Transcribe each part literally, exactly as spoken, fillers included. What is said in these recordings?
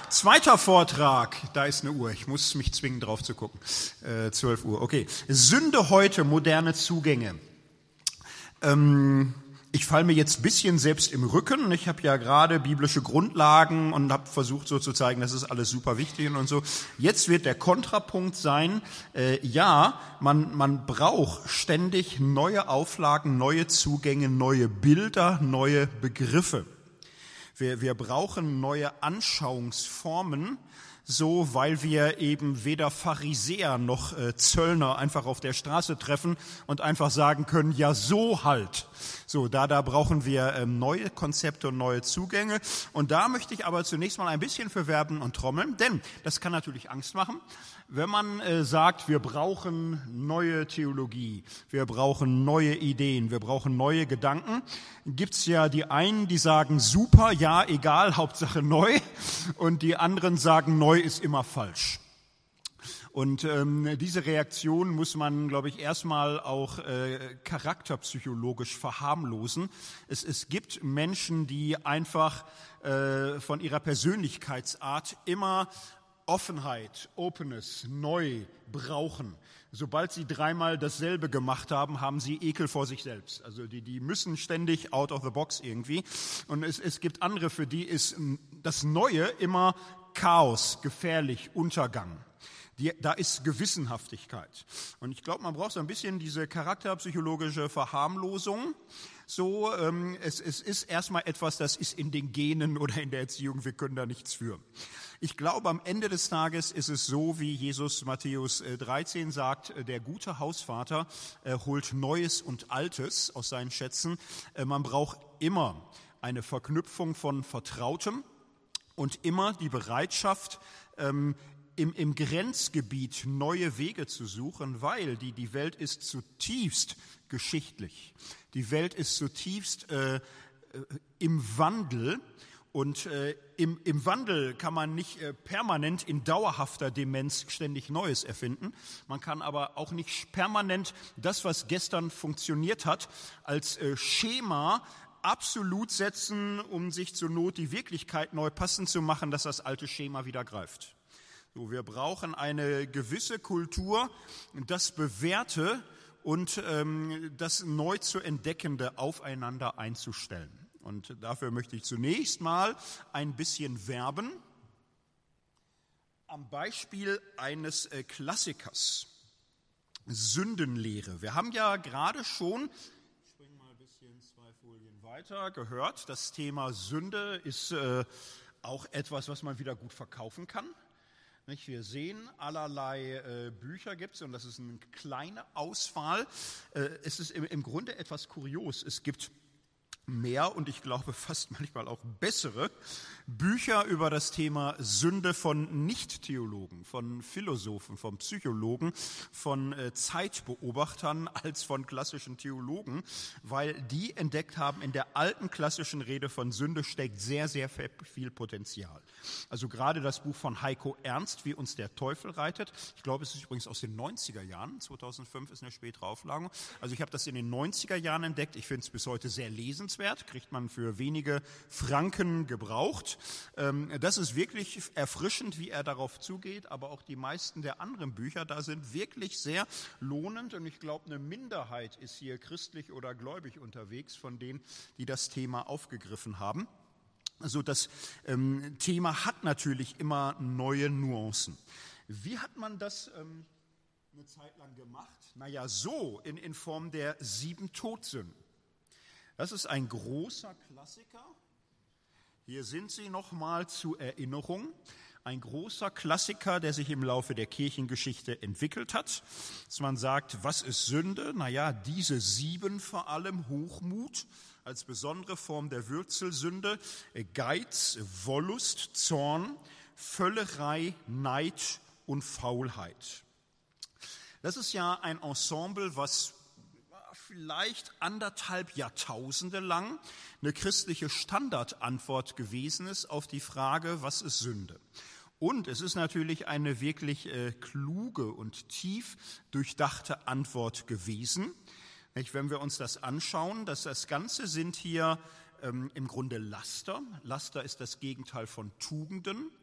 zweiter Vortrag. Da ist eine Uhr. Ich muss mich zwingen, drauf zu gucken. Äh, zwölf Uhr, okay. Sünde heute, moderne Zugänge. Ähm, ich falle mir jetzt ein bisschen selbst im Rücken. Ich habe ja gerade biblische Grundlagen und habe versucht so zu zeigen, das ist alles super wichtig und so. Jetzt wird der Kontrapunkt sein, äh, ja, man, man braucht ständig neue Auflagen, neue Zugänge, neue Bilder, neue Begriffe. Wir, wir brauchen neue Anschauungsformen, so weil wir eben weder Pharisäer noch äh, Zöllner einfach auf der Straße treffen und einfach sagen können, ja so halt. So, da, da brauchen wir ähm, neue Konzepte und neue Zugänge. Und da möchte ich aber zunächst mal ein bisschen für werben und trommeln, denn das kann natürlich Angst machen, wenn man äh, sagt, wir brauchen neue Theologie, wir brauchen neue Ideen, wir brauchen neue Gedanken. Gibt's ja die einen, die sagen, super, ja, egal, Hauptsache neu. Und die anderen sagen, neu ist immer falsch. Und ähm, diese Reaktion muss man, glaube ich, erstmal auch äh, charakterpsychologisch verharmlosen. Es, es gibt Menschen, die einfach äh, von ihrer Persönlichkeitsart immer Offenheit, Openness, neu brauchen. Sobald sie dreimal dasselbe gemacht haben, haben sie Ekel vor sich selbst. Also die, die müssen ständig out of the box irgendwie. Und es, es gibt andere, für die ist das Neue immer Chaos, gefährlich, Untergang. Die, da ist Gewissenhaftigkeit. Und ich glaube, man braucht so ein bisschen diese charakterpsychologische Verharmlosung. So, ähm, es, es ist erstmal etwas, das ist in den Genen oder in der Erziehung, wir können da nichts für. Ich glaube, am Ende des Tages ist es so, wie Jesus Matthäus dreizehn sagt, der gute Hausvater äh, holt Neues und Altes aus seinen Schätzen. Äh, man braucht immer eine Verknüpfung von Vertrautem und immer die Bereitschaft, ähm, Im, im Grenzgebiet neue Wege zu suchen, weil die, die Welt ist zutiefst geschichtlich. Die Welt ist zutiefst äh, äh, im Wandel und äh, im, im Wandel kann man nicht äh, permanent in dauerhafter Demenz ständig Neues erfinden. Man kann aber auch nicht permanent das, was gestern funktioniert hat, als äh, Schema absolut setzen, um sich zur Not die Wirklichkeit neu passend zu machen, dass das alte Schema wieder greift. So, wir brauchen eine gewisse Kultur, das Bewährte und ähm, das neu zu Entdeckende aufeinander einzustellen. Und dafür möchte ich zunächst mal ein bisschen werben am Beispiel eines äh, Klassikers, Sündenlehre. Wir haben ja gerade schon, ich springe mal ein bisschen zwei Folien weiter, gehört, das Thema Sünde ist äh, auch etwas, was man wieder gut verkaufen kann. Wir sehen, allerlei äh, Bücher gibt es und das ist eine kleine Auswahl. Äh, es ist im, im Grunde etwas kurios. Es gibt mehr und ich glaube fast manchmal auch bessere Bücher über das Thema Sünde von Nicht-Theologen, von Philosophen, von Psychologen, von äh, Zeitbeobachtern als von klassischen Theologen, weil die entdeckt haben, in der alten klassischen Rede von Sünde steckt sehr, sehr viel Potenzial. Also gerade das Buch von Heiko Ernst, Wie uns der Teufel reitet. Ich glaube, es ist übrigens aus den neunziger Jahren. zweitausendfünf ist eine spätere Auflage. Also ich habe das in den neunziger Jahren entdeckt. Ich finde es bis heute sehr lesenswert. Kriegt man für wenige Franken gebraucht. Das ist wirklich erfrischend, wie er darauf zugeht. Aber auch die meisten der anderen Bücher da sind wirklich sehr lohnend. Und ich glaube, eine Minderheit ist hier christlich oder gläubig unterwegs von denen, die das Thema aufgegriffen haben. Also das ähm, Thema hat natürlich immer neue Nuancen. Wie hat man das ähm, eine Zeit lang gemacht? Naja, so in, in Form der sieben Todsünden. Das ist ein großer Klassiker. Hier sind sie nochmal zur Erinnerung. Ein großer Klassiker, der sich im Laufe der Kirchengeschichte entwickelt hat. Dass man sagt, was ist Sünde? Naja, diese sieben vor allem, Hochmut als besondere Form der Würzelsünde, Geiz, Wollust, Zorn, Völlerei, Neid und Faulheit. Das ist ja ein Ensemble, was vielleicht anderthalb Jahrtausende lang eine christliche Standardantwort gewesen ist auf die Frage, was ist Sünde? Und es ist natürlich eine wirklich äh, kluge und tief durchdachte Antwort gewesen. Wenn wir uns das anschauen, dass das Ganze sind hier ähm, im Grunde Laster. Laster ist das Gegenteil von Tugenden.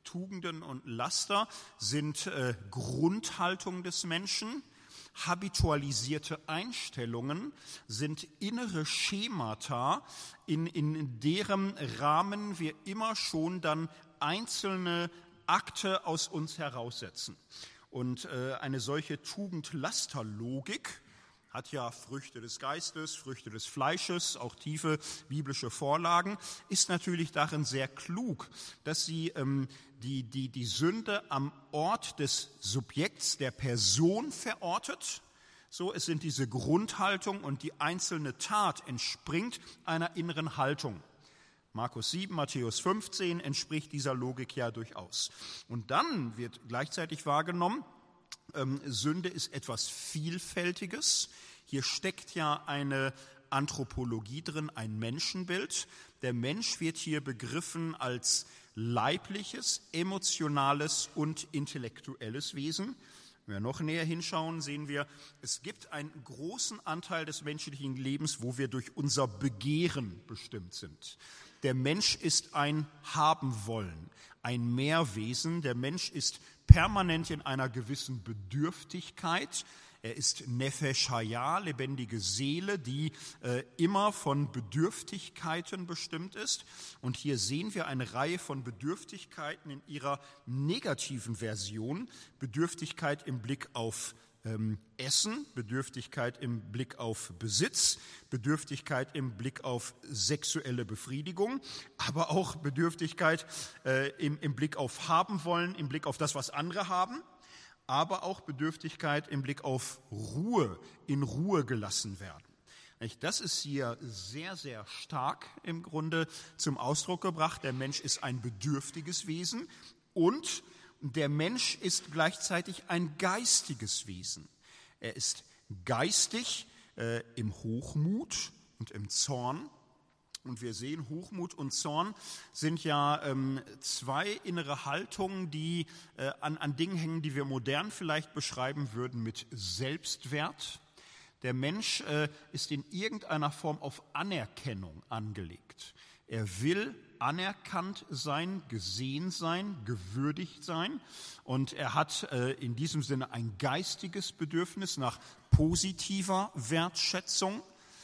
Tugenden und Laster sind äh, Grundhaltung des Menschen. Habitualisierte Einstellungen sind innere Schemata, in, in deren Rahmen wir immer schon dann einzelne Akte aus uns heraussetzen. Und äh, eine solche Tugend-Laster-Logik hat ja Früchte des Geistes, Früchte des Fleisches, auch tiefe biblische Vorlagen, ist natürlich darin sehr klug, dass sie ähm, die, die, die Sünde am Ort des Subjekts, der Person verortet. So, es sind diese Grundhaltung und die einzelne Tat entspringt einer inneren Haltung. Markus sieben, Matthäus fünfzehn entspricht dieser Logik ja durchaus. Und dann wird gleichzeitig wahrgenommen, ähm, Sünde ist etwas Vielfältiges. Hier steckt ja eine Anthropologie drin, ein Menschenbild. Der Mensch wird hier begriffen als leibliches, emotionales und intellektuelles Wesen. Wenn wir noch näher hinschauen, sehen wir, es gibt einen großen Anteil des menschlichen Lebens, wo wir durch unser Begehren bestimmt sind. Der Mensch ist ein Haben-Wollen, ein Mehrwesen. Der Mensch ist permanent in einer gewissen Bedürftigkeit. Er ist Nefesh Hayah, lebendige Seele, die äh, immer von Bedürftigkeiten bestimmt ist. Und hier sehen wir eine Reihe von Bedürftigkeiten in ihrer negativen Version. Bedürftigkeit im Blick auf ähm, Essen, Bedürftigkeit im Blick auf Besitz, Bedürftigkeit im Blick auf sexuelle Befriedigung, aber auch Bedürftigkeit äh, im, im Blick auf haben wollen, im Blick auf das, was andere haben. Aber auch Bedürftigkeit im Blick auf Ruhe, in Ruhe gelassen werden. Das ist hier sehr, sehr stark im Grunde zum Ausdruck gebracht. Der Mensch ist ein bedürftiges Wesen und der Mensch ist gleichzeitig ein geistiges Wesen. Er ist geistig äh, im Hochmut und im Zorn. Und wir sehen, Hochmut und Zorn sind ja ähm, zwei innere Haltungen, die äh, an, an Dingen hängen, die wir modern vielleicht beschreiben würden mit Selbstwert. Der Mensch äh, ist in irgendeiner Form auf Anerkennung angelegt. Er will anerkannt sein, gesehen sein, gewürdigt sein. Und er hat äh, in diesem Sinne ein geistiges Bedürfnis nach positiver Wertschätzung.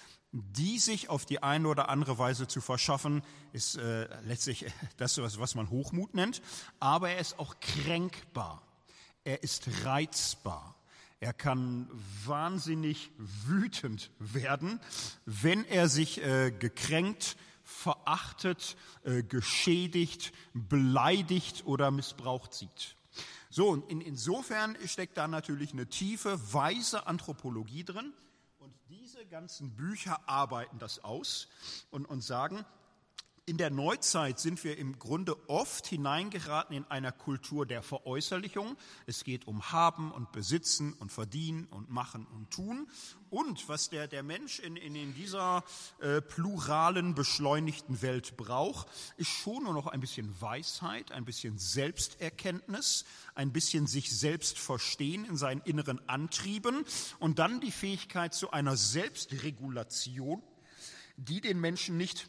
Die sich auf die eine oder andere Weise zu verschaffen, ist äh, letztlich das, was, was man Hochmut nennt. Aber er ist auch kränkbar. Er ist reizbar. Er kann wahnsinnig wütend werden, wenn er sich äh, gekränkt, verachtet, äh, geschädigt, beleidigt oder missbraucht sieht. So, und in, insofern steckt da natürlich eine tiefe, weise Anthropologie drin. Und diese ganzen Bücher arbeiten das aus und, und sagen, in der Neuzeit sind wir im Grunde oft hineingeraten in einer Kultur der Veräußerlichung. Es geht um Haben und Besitzen und Verdienen und Machen und Tun. Und was der, der Mensch in, in, in dieser äh, pluralen, beschleunigten Welt braucht, ist schon nur noch ein bisschen Weisheit, ein bisschen Selbsterkenntnis, ein bisschen sich selbst verstehen in seinen inneren Antrieben und dann die Fähigkeit zu einer Selbstregulation, die den Menschen nicht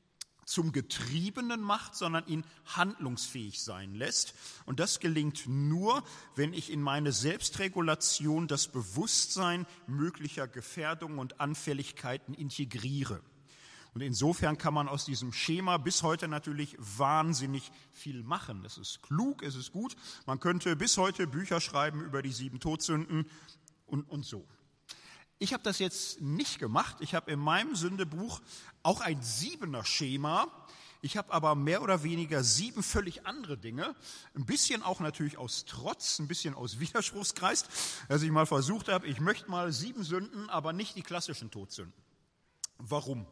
zum Getriebenen macht, sondern ihn handlungsfähig sein lässt. Und das gelingt nur, wenn ich in meine Selbstregulation das Bewusstsein möglicher Gefährdungen und Anfälligkeiten integriere. Und insofern kann man aus diesem Schema bis heute natürlich wahnsinnig viel machen. Das ist klug, es ist gut. Man könnte bis heute Bücher schreiben über die sieben Todsünden und, und so. Ich habe das jetzt nicht gemacht. Ich habe in meinem Sündebuch auch ein Siebener-Schema. Ich habe aber mehr oder weniger sieben völlig andere Dinge. Ein bisschen auch natürlich aus Trotz, ein bisschen aus Widerspruchsgeist, dass ich mal versucht habe, ich möchte mal sieben Sünden, aber nicht die klassischen Todsünden. Warum?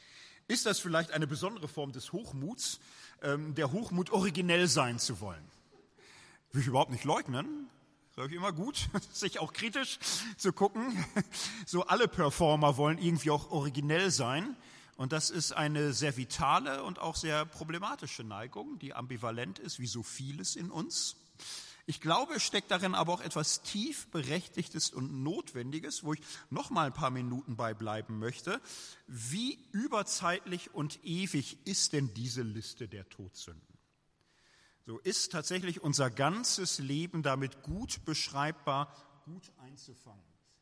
Ist das vielleicht eine besondere Form des Hochmuts, der Hochmut originell sein zu wollen? Will ich überhaupt nicht leugnen. Das ist immer gut, sich auch kritisch zu gucken. So alle Performer wollen irgendwie auch originell sein. Und das ist eine sehr vitale und auch sehr problematische Neigung, die ambivalent ist, wie so vieles in uns. Ich glaube, es steckt darin aber auch etwas tief Berechtigtes und Notwendiges, wo ich noch mal ein paar Minuten bei bleiben möchte. Wie überzeitlich und ewig ist denn diese Liste der Todsünden? So ist tatsächlich unser ganzes Leben damit gut beschreibbar, gut einzufangen.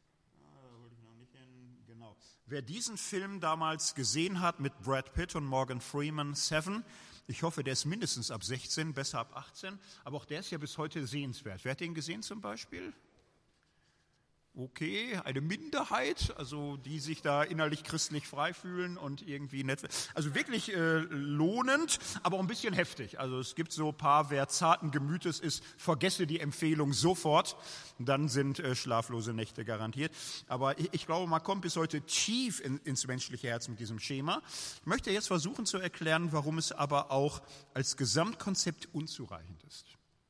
Genau. Wer diesen Film damals gesehen hat mit Brad Pitt und Morgan Freeman, Seven, ich hoffe, der ist mindestens ab sechzehn, besser ab achtzehn, aber auch der ist ja bis heute sehenswert. Wer hat den gesehen zum Beispiel? Okay, eine Minderheit, also die sich da innerlich christlich frei fühlen und irgendwie nett. Also wirklich äh, lohnend, aber auch ein bisschen heftig. Also es gibt so ein paar, wer zarten Gemütes ist, vergesse die Empfehlung sofort, dann sind äh, schlaflose Nächte garantiert. Aber ich, ich glaube, man kommt bis heute tief in, ins menschliche Herz mit diesem Schema. Ich möchte jetzt versuchen zu erklären, warum es aber auch als Gesamtkonzept unzureichend ist.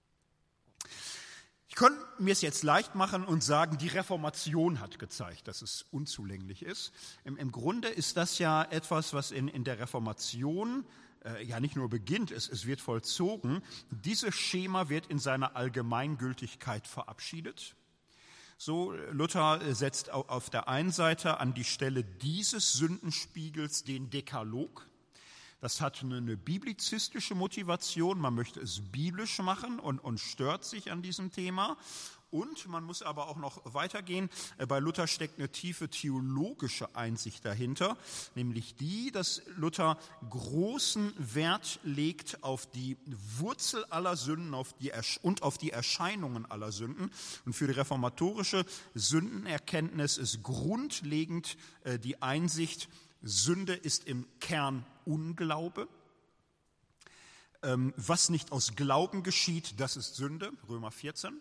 Ich könnte mir es jetzt leicht machen und sagen, die Reformation hat gezeigt, dass es unzulänglich ist. Im, im Grunde ist das ja etwas, was in, in der Reformation äh, ja nicht nur beginnt, es, es wird vollzogen. Dieses Schema wird in seiner Allgemeingültigkeit verabschiedet. So, Luther setzt auf der einen Seite an die Stelle dieses Sündenspiegels den Dekalog. Das hat eine biblizistische Motivation, man möchte es biblisch machen und, und stört sich an diesem Thema. Und man muss aber auch noch weitergehen, bei Luther steckt eine tiefe theologische Einsicht dahinter, nämlich die, dass Luther großen Wert legt auf die Wurzel aller Sünden auf die und auf die Erscheinungen aller Sünden. Und für die reformatorische Sündenerkenntnis ist grundlegend die Einsicht, Sünde ist im Kern Unglaube. Was nicht aus Glauben geschieht, das ist Sünde, Römer vierzehn.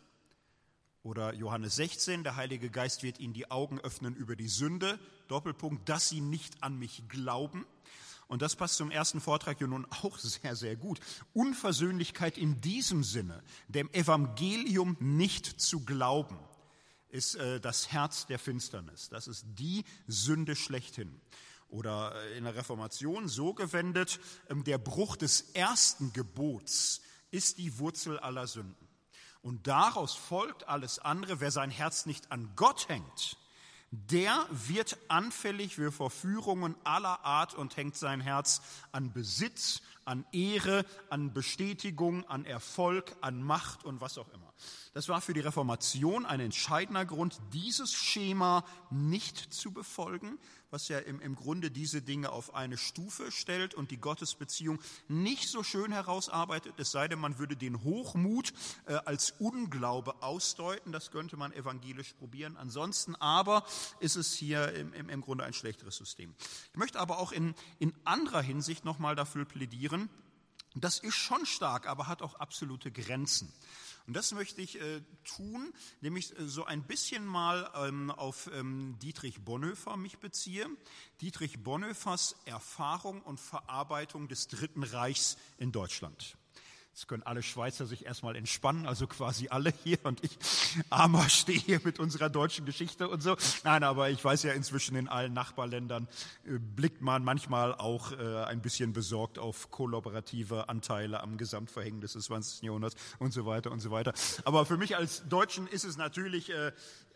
Oder Johannes sechzehn, der Heilige Geist wird ihnen die Augen öffnen über die Sünde, Doppelpunkt, dass sie nicht an mich glauben. Und das passt zum ersten Vortrag ja nun auch sehr, sehr gut. Unversöhnlichkeit in diesem Sinne, dem Evangelium nicht zu glauben, ist äh, das Herz der Finsternis. Das ist die Sünde schlechthin. Oder in der Reformation so gewendet, der Bruch des ersten Gebots ist die Wurzel aller Sünden. Und daraus folgt alles andere, wer sein Herz nicht an Gott hängt, der wird anfällig für Verführungen aller Art und hängt sein Herz an Besitz, an Ehre, an Bestätigung, an Erfolg, an Macht und was auch immer. Das war für die Reformation ein entscheidender Grund, dieses Schema nicht zu befolgen, was ja im, im Grunde diese Dinge auf eine Stufe stellt und die Gottesbeziehung nicht so schön herausarbeitet, es sei denn, man würde den Hochmut äh, als Unglaube ausdeuten, das könnte man evangelisch probieren. Ansonsten aber ist es hier im, im, im Grunde ein schlechteres System. Ich möchte aber auch in, in anderer Hinsicht nochmal dafür plädieren, das ist schon stark, aber hat auch absolute Grenzen. Und das möchte ich äh, tun, indem ich äh, so ein bisschen mal ähm, auf ähm, Dietrich Bonhoeffer mich beziehe. Dietrich Bonhoeffers Erfahrung und Verarbeitung des Dritten Reichs in Deutschland. Jetzt können alle Schweizer sich erstmal entspannen, also quasi alle hier und ich armer stehe hier mit unserer deutschen Geschichte und so. Nein, aber ich weiß ja inzwischen in allen Nachbarländern äh, blickt man manchmal auch äh, ein bisschen besorgt auf kollaborative Anteile am Gesamtverhängnis des zwanzigsten Jahrhunderts und so weiter und so weiter. Aber für mich als Deutschen ist es natürlich, äh,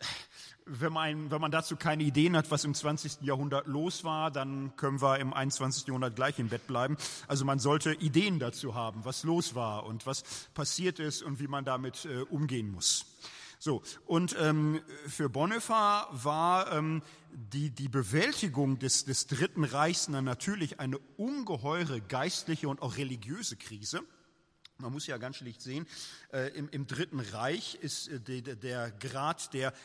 wenn man, wenn man dazu keine Ideen hat, was im zwanzigsten Jahrhundert los war, dann können wir im einundzwanzigsten Jahrhundert gleich im Bett bleiben. Also man sollte Ideen dazu haben, was los war und was passiert ist und wie man damit äh, umgehen muss. So, und ähm, für Bonhoeffer war ähm, die, die Bewältigung des, des Dritten Reichs natürlich eine ungeheure geistliche und auch religiöse Krise. Man muss ja ganz schlicht sehen, äh, im, im Dritten Reich ist äh, de, de, der Grad der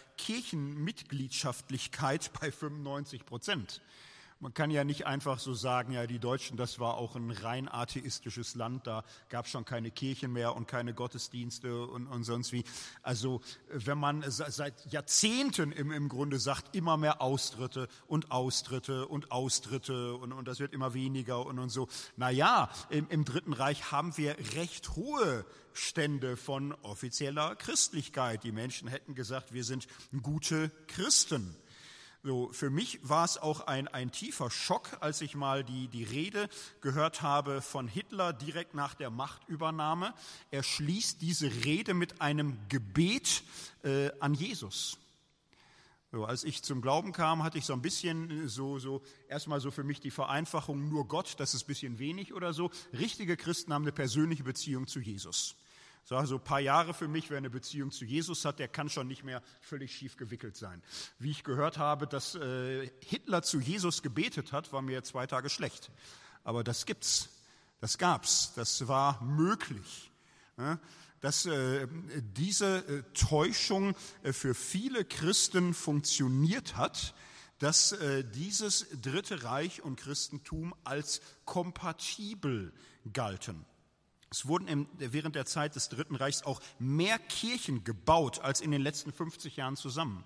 Kirchenmitgliedschaftlichkeit bei fünfundneunzig Prozent. Man kann ja nicht einfach so sagen, ja, die Deutschen, das war auch ein rein atheistisches Land, da gab es schon keine Kirchen mehr und keine Gottesdienste und, und sonst wie. Also wenn man seit Jahrzehnten im, im Grunde sagt, immer mehr Austritte und Austritte und Austritte und, und das wird immer weniger und, und so. Na ja, im, im Dritten Reich haben wir recht hohe Stände von offizieller Christlichkeit. Die Menschen hätten gesagt, wir sind gute Christen. So, für mich war es auch ein, ein tiefer Schock, als ich mal die, die Rede gehört habe von Hitler direkt nach der Machtübernahme. Er schließt diese Rede mit einem Gebet äh, an Jesus. So, als ich zum Glauben kam, hatte ich so ein bisschen so, so erstmal so für mich die Vereinfachung, nur Gott, das ist ein bisschen wenig oder so. Richtige Christen haben eine persönliche Beziehung zu Jesus. So, also ein paar Jahre für mich, wer eine Beziehung zu Jesus hat, der kann schon nicht mehr völlig schief gewickelt sein. Wie ich gehört habe, dass äh, Hitler zu Jesus gebetet hat, war mir zwei Tage schlecht. Aber das gibt's, das gab's, das war möglich. Ja? Dass äh, diese äh, Täuschung äh, für viele Christen funktioniert hat, dass äh, dieses Dritte Reich und Christentum als kompatibel galten. Es wurden im, während der Zeit des Dritten Reichs auch mehr Kirchen gebaut als in den letzten fünfzig Jahren zusammen.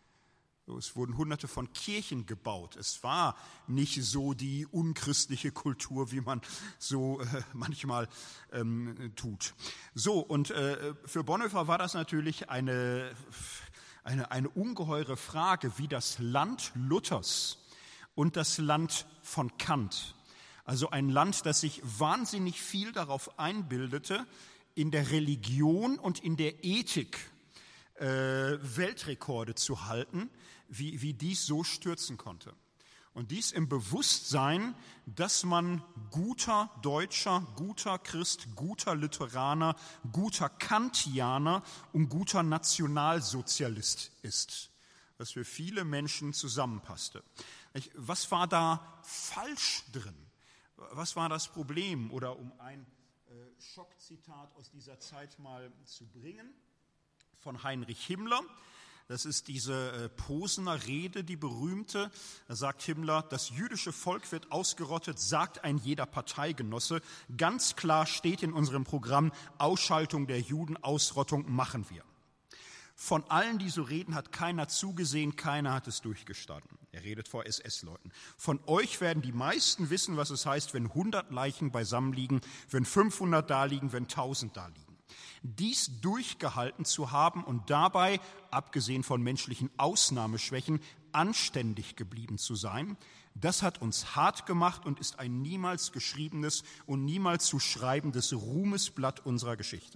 Es wurden hunderte von Kirchen gebaut. Es war nicht so die unchristliche Kultur, wie man so äh, manchmal ähm, tut. So, und äh, für Bonhoeffer war das natürlich eine, eine, eine ungeheure Frage, wie das Land Luthers und das Land von Kant, also ein Land, das sich wahnsinnig viel darauf einbildete, in der Religion und in der Ethik äh, Weltrekorde zu halten, wie, wie dies so stürzen konnte. Und dies im Bewusstsein, dass man guter Deutscher, guter Christ, guter Lutheraner, guter Kantianer und guter Nationalsozialist ist, was für viele Menschen zusammenpasste. Was war da falsch drin? Was war das Problem? Oder um ein äh, Schockzitat aus dieser Zeit mal zu bringen, von Heinrich Himmler. Das ist diese äh, Posener Rede, die berühmte. Da sagt Himmler, das jüdische Volk wird ausgerottet, sagt ein jeder Parteigenosse. Ganz klar steht in unserem Programm, Ausschaltung der Juden, Ausrottung machen wir. Von allen, die so reden, hat keiner zugesehen, keiner hat es durchgestanden. Er redet vor S S-Leuten. Von euch werden die meisten wissen, was es heißt, wenn hundert Leichen beisammen liegen, wenn fünfhundert da liegen, wenn tausend da liegen. Dies durchgehalten zu haben und dabei, abgesehen von menschlichen Ausnahmeschwächen, anständig geblieben zu sein, das hat uns hart gemacht und ist ein niemals geschriebenes und niemals zu schreibendes Ruhmesblatt unserer Geschichte.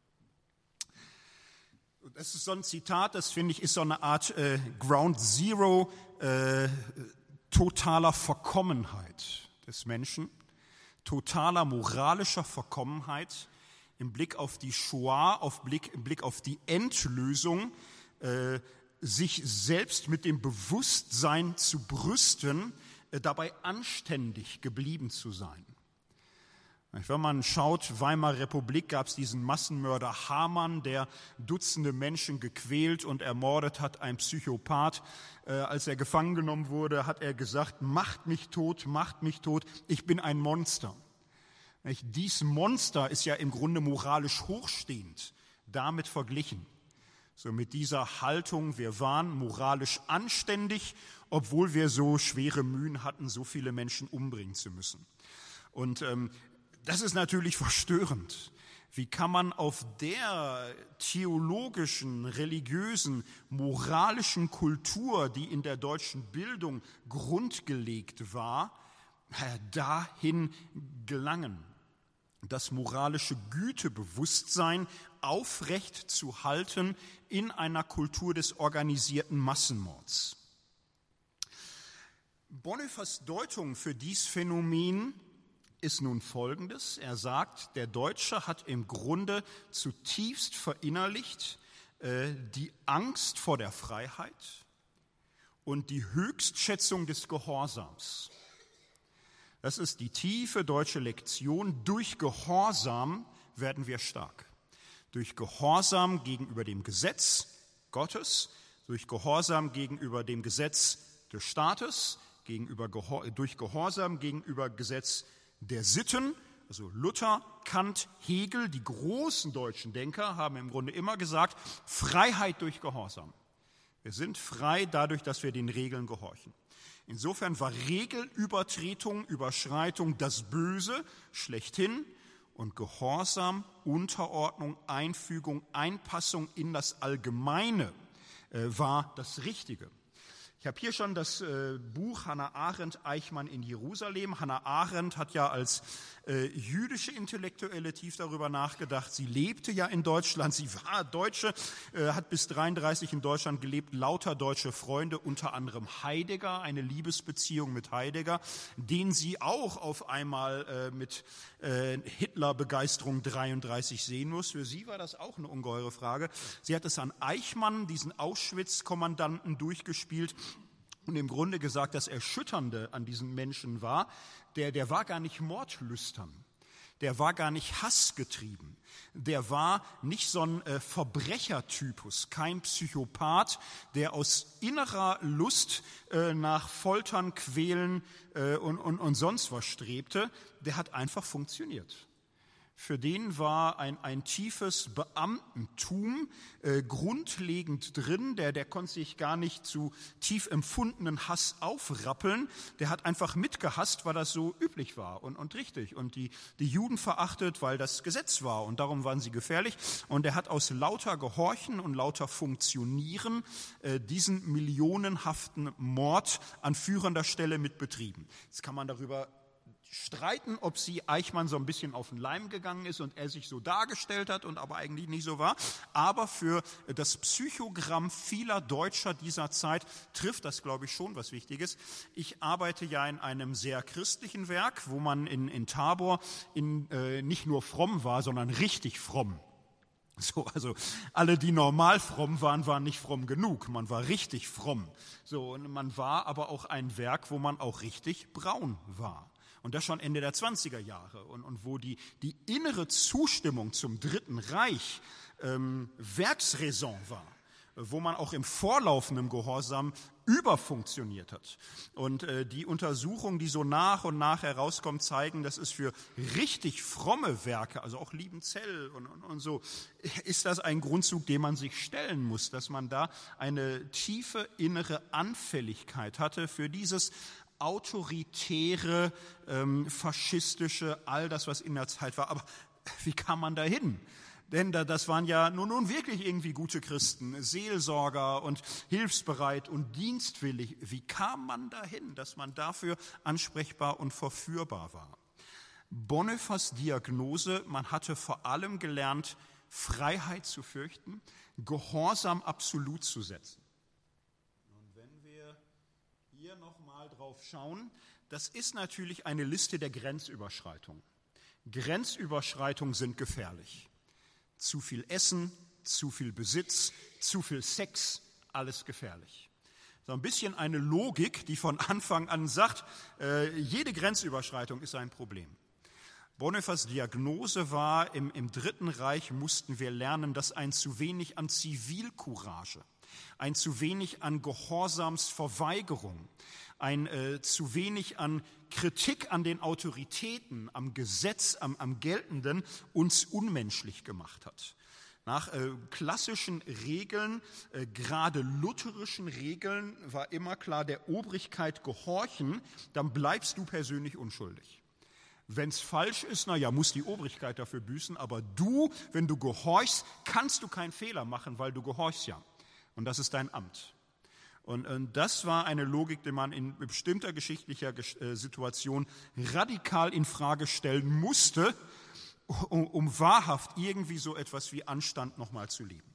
Das ist so ein Zitat, das finde ich, ist so eine Art äh, Ground Zero äh, totaler Verkommenheit des Menschen, totaler moralischer Verkommenheit im Blick auf die Shoah, auf Blick, im Blick auf die Endlösung, äh, sich selbst mit dem Bewusstsein zu brüsten, äh, dabei anständig geblieben zu sein. Wenn man schaut, Weimarer Republik, gab es diesen Massenmörder Hamann, der Dutzende Menschen gequält und ermordet hat, ein Psychopath. Äh, als er gefangen genommen wurde, hat er gesagt, macht mich tot, macht mich tot, ich bin ein Monster. Nicht? Dies Monster ist ja im Grunde moralisch hochstehend, damit verglichen. So mit dieser Haltung, wir waren moralisch anständig, obwohl wir so schwere Mühen hatten, so viele Menschen umbringen zu müssen. Und ähm, das ist natürlich verstörend. Wie kann man auf der theologischen, religiösen, moralischen Kultur, die in der deutschen Bildung grundgelegt war, dahin gelangen, das moralische Gütebewusstsein aufrecht zu halten in einer Kultur des organisierten Massenmords? Bonhoeffers Deutung für dies Phänomen ist nun folgendes. Er sagt, der Deutsche hat im Grunde zutiefst verinnerlicht äh, die Angst vor der Freiheit und die Höchstschätzung des Gehorsams. Das ist die tiefe deutsche Lektion. Durch Gehorsam werden wir stark. Durch Gehorsam gegenüber dem Gesetz Gottes, durch Gehorsam gegenüber dem Gesetz des Staates, gegenüber, durch Gehorsam gegenüber Gesetz der Sitten, also Luther, Kant, Hegel, die großen deutschen Denker haben im Grunde immer gesagt, Freiheit durch Gehorsam. Wir sind frei dadurch, dass wir den Regeln gehorchen. Insofern war Regelübertretung, Überschreitung das Böse schlechthin und Gehorsam, Unterordnung, Einfügung, Einpassung in das Allgemeine äh, war das Richtige. Ich Ich habe hier schon das äh, Buch Hannah Arendt, Eichmann in Jerusalem. Hannah Arendt hat ja als äh, jüdische Intellektuelle tief darüber nachgedacht. Sie lebte ja in Deutschland, sie war Deutsche, äh, hat bis dreiunddreißig in Deutschland gelebt, lauter deutsche Freunde, unter anderem Heidegger, eine Liebesbeziehung mit Heidegger, den sie auch auf einmal äh, mit äh, Hitler-Begeisterung dreiunddreißig sehen muss. Für sie war das auch eine ungeheure Frage. Sie hat es an Eichmann, diesen Auschwitz-Kommandanten, durchgespielt und im Grunde gesagt, das Erschütternde an diesem Menschen war, der, der war gar nicht mordlüstern, der war gar nicht hassgetrieben, der war nicht so ein äh, Verbrechertypus, kein Psychopath, der aus innerer Lust äh, nach Foltern, Quälen äh, und, und, und sonst was strebte, der hat einfach funktioniert. Für den war ein, ein tiefes Beamtentum äh, grundlegend drin, der, der konnte sich gar nicht zu tief empfundenen Hass aufrappeln, der hat einfach mitgehasst, weil das so üblich war und, und richtig und die, die Juden verachtet, weil das Gesetz war und darum waren sie gefährlich und er hat aus lauter Gehorchen und lauter Funktionieren äh, diesen millionenhaften Mord an führender Stelle mitbetrieben. Jetzt kann man darüber streiten, ob sie Eichmann so ein bisschen auf den Leim gegangen ist und er sich so dargestellt hat und aber eigentlich nicht so war. Aber für das Psychogramm vieler Deutscher dieser Zeit trifft das, glaube ich, schon was Wichtiges. Ich arbeite ja in einem sehr christlichen Werk, wo man in, in Tabor in, äh, nicht nur fromm war, sondern richtig fromm. So, also alle, die normal fromm waren, waren nicht fromm genug. Man war richtig fromm. So, und man war aber auch ein Werk, wo man auch richtig braun war. Und das schon Ende der zwanziger Jahre. Und, und wo die, die innere Zustimmung zum Dritten Reich ähm, Werksraison war, wo man auch im vorlaufenden Gehorsam überfunktioniert hat. Und äh, die Untersuchungen, die so nach und nach herauskommen, zeigen, dass es für richtig fromme Werke, also auch Liebenzell und, und, und so, ist das ein Grundzug, dem man sich stellen muss, dass man da eine tiefe innere Anfälligkeit hatte für dieses autoritäre, ähm, faschistische, all das, was in der Zeit war. Aber wie kam man da hin? Denn da, das waren ja nun, nun wirklich irgendwie gute Christen, Seelsorger und hilfsbereit und dienstwillig. Wie kam man dahin, dass man dafür ansprechbar und verführbar war? Bonhoeffers Diagnose, man hatte vor allem gelernt, Freiheit zu fürchten, Gehorsam absolut zu setzen. Und wenn wir hier nochmal drauf schauen, das ist natürlich eine Liste der Grenzüberschreitungen. Grenzüberschreitungen sind gefährlich. Zu viel Essen, zu viel Besitz, zu viel Sex, alles gefährlich. So ein bisschen eine Logik, die von Anfang an sagt, äh, jede Grenzüberschreitung ist ein Problem. Bonhoeffers Diagnose war, im, im Dritten Reich mussten wir lernen, dass ein zu wenig an Zivilcourage, ein zu wenig an Gehorsamsverweigerung, ein äh, zu wenig an Kritik an den Autoritäten, am Gesetz, am, am Geltenden uns unmenschlich gemacht hat. Nach äh, klassischen Regeln, äh, gerade lutherischen Regeln, war immer klar, der Obrigkeit gehorchen, dann bleibst du persönlich unschuldig. Wenn es falsch ist, na ja, muss die Obrigkeit dafür büßen, aber du, wenn du gehorchst, kannst du keinen Fehler machen, weil du gehorchst ja. Und das ist dein Amt. Und, und das war eine Logik, die man in bestimmter geschichtlicher äh, Situation radikal in Frage stellen musste, um, um wahrhaft irgendwie so etwas wie Anstand nochmal zu leben.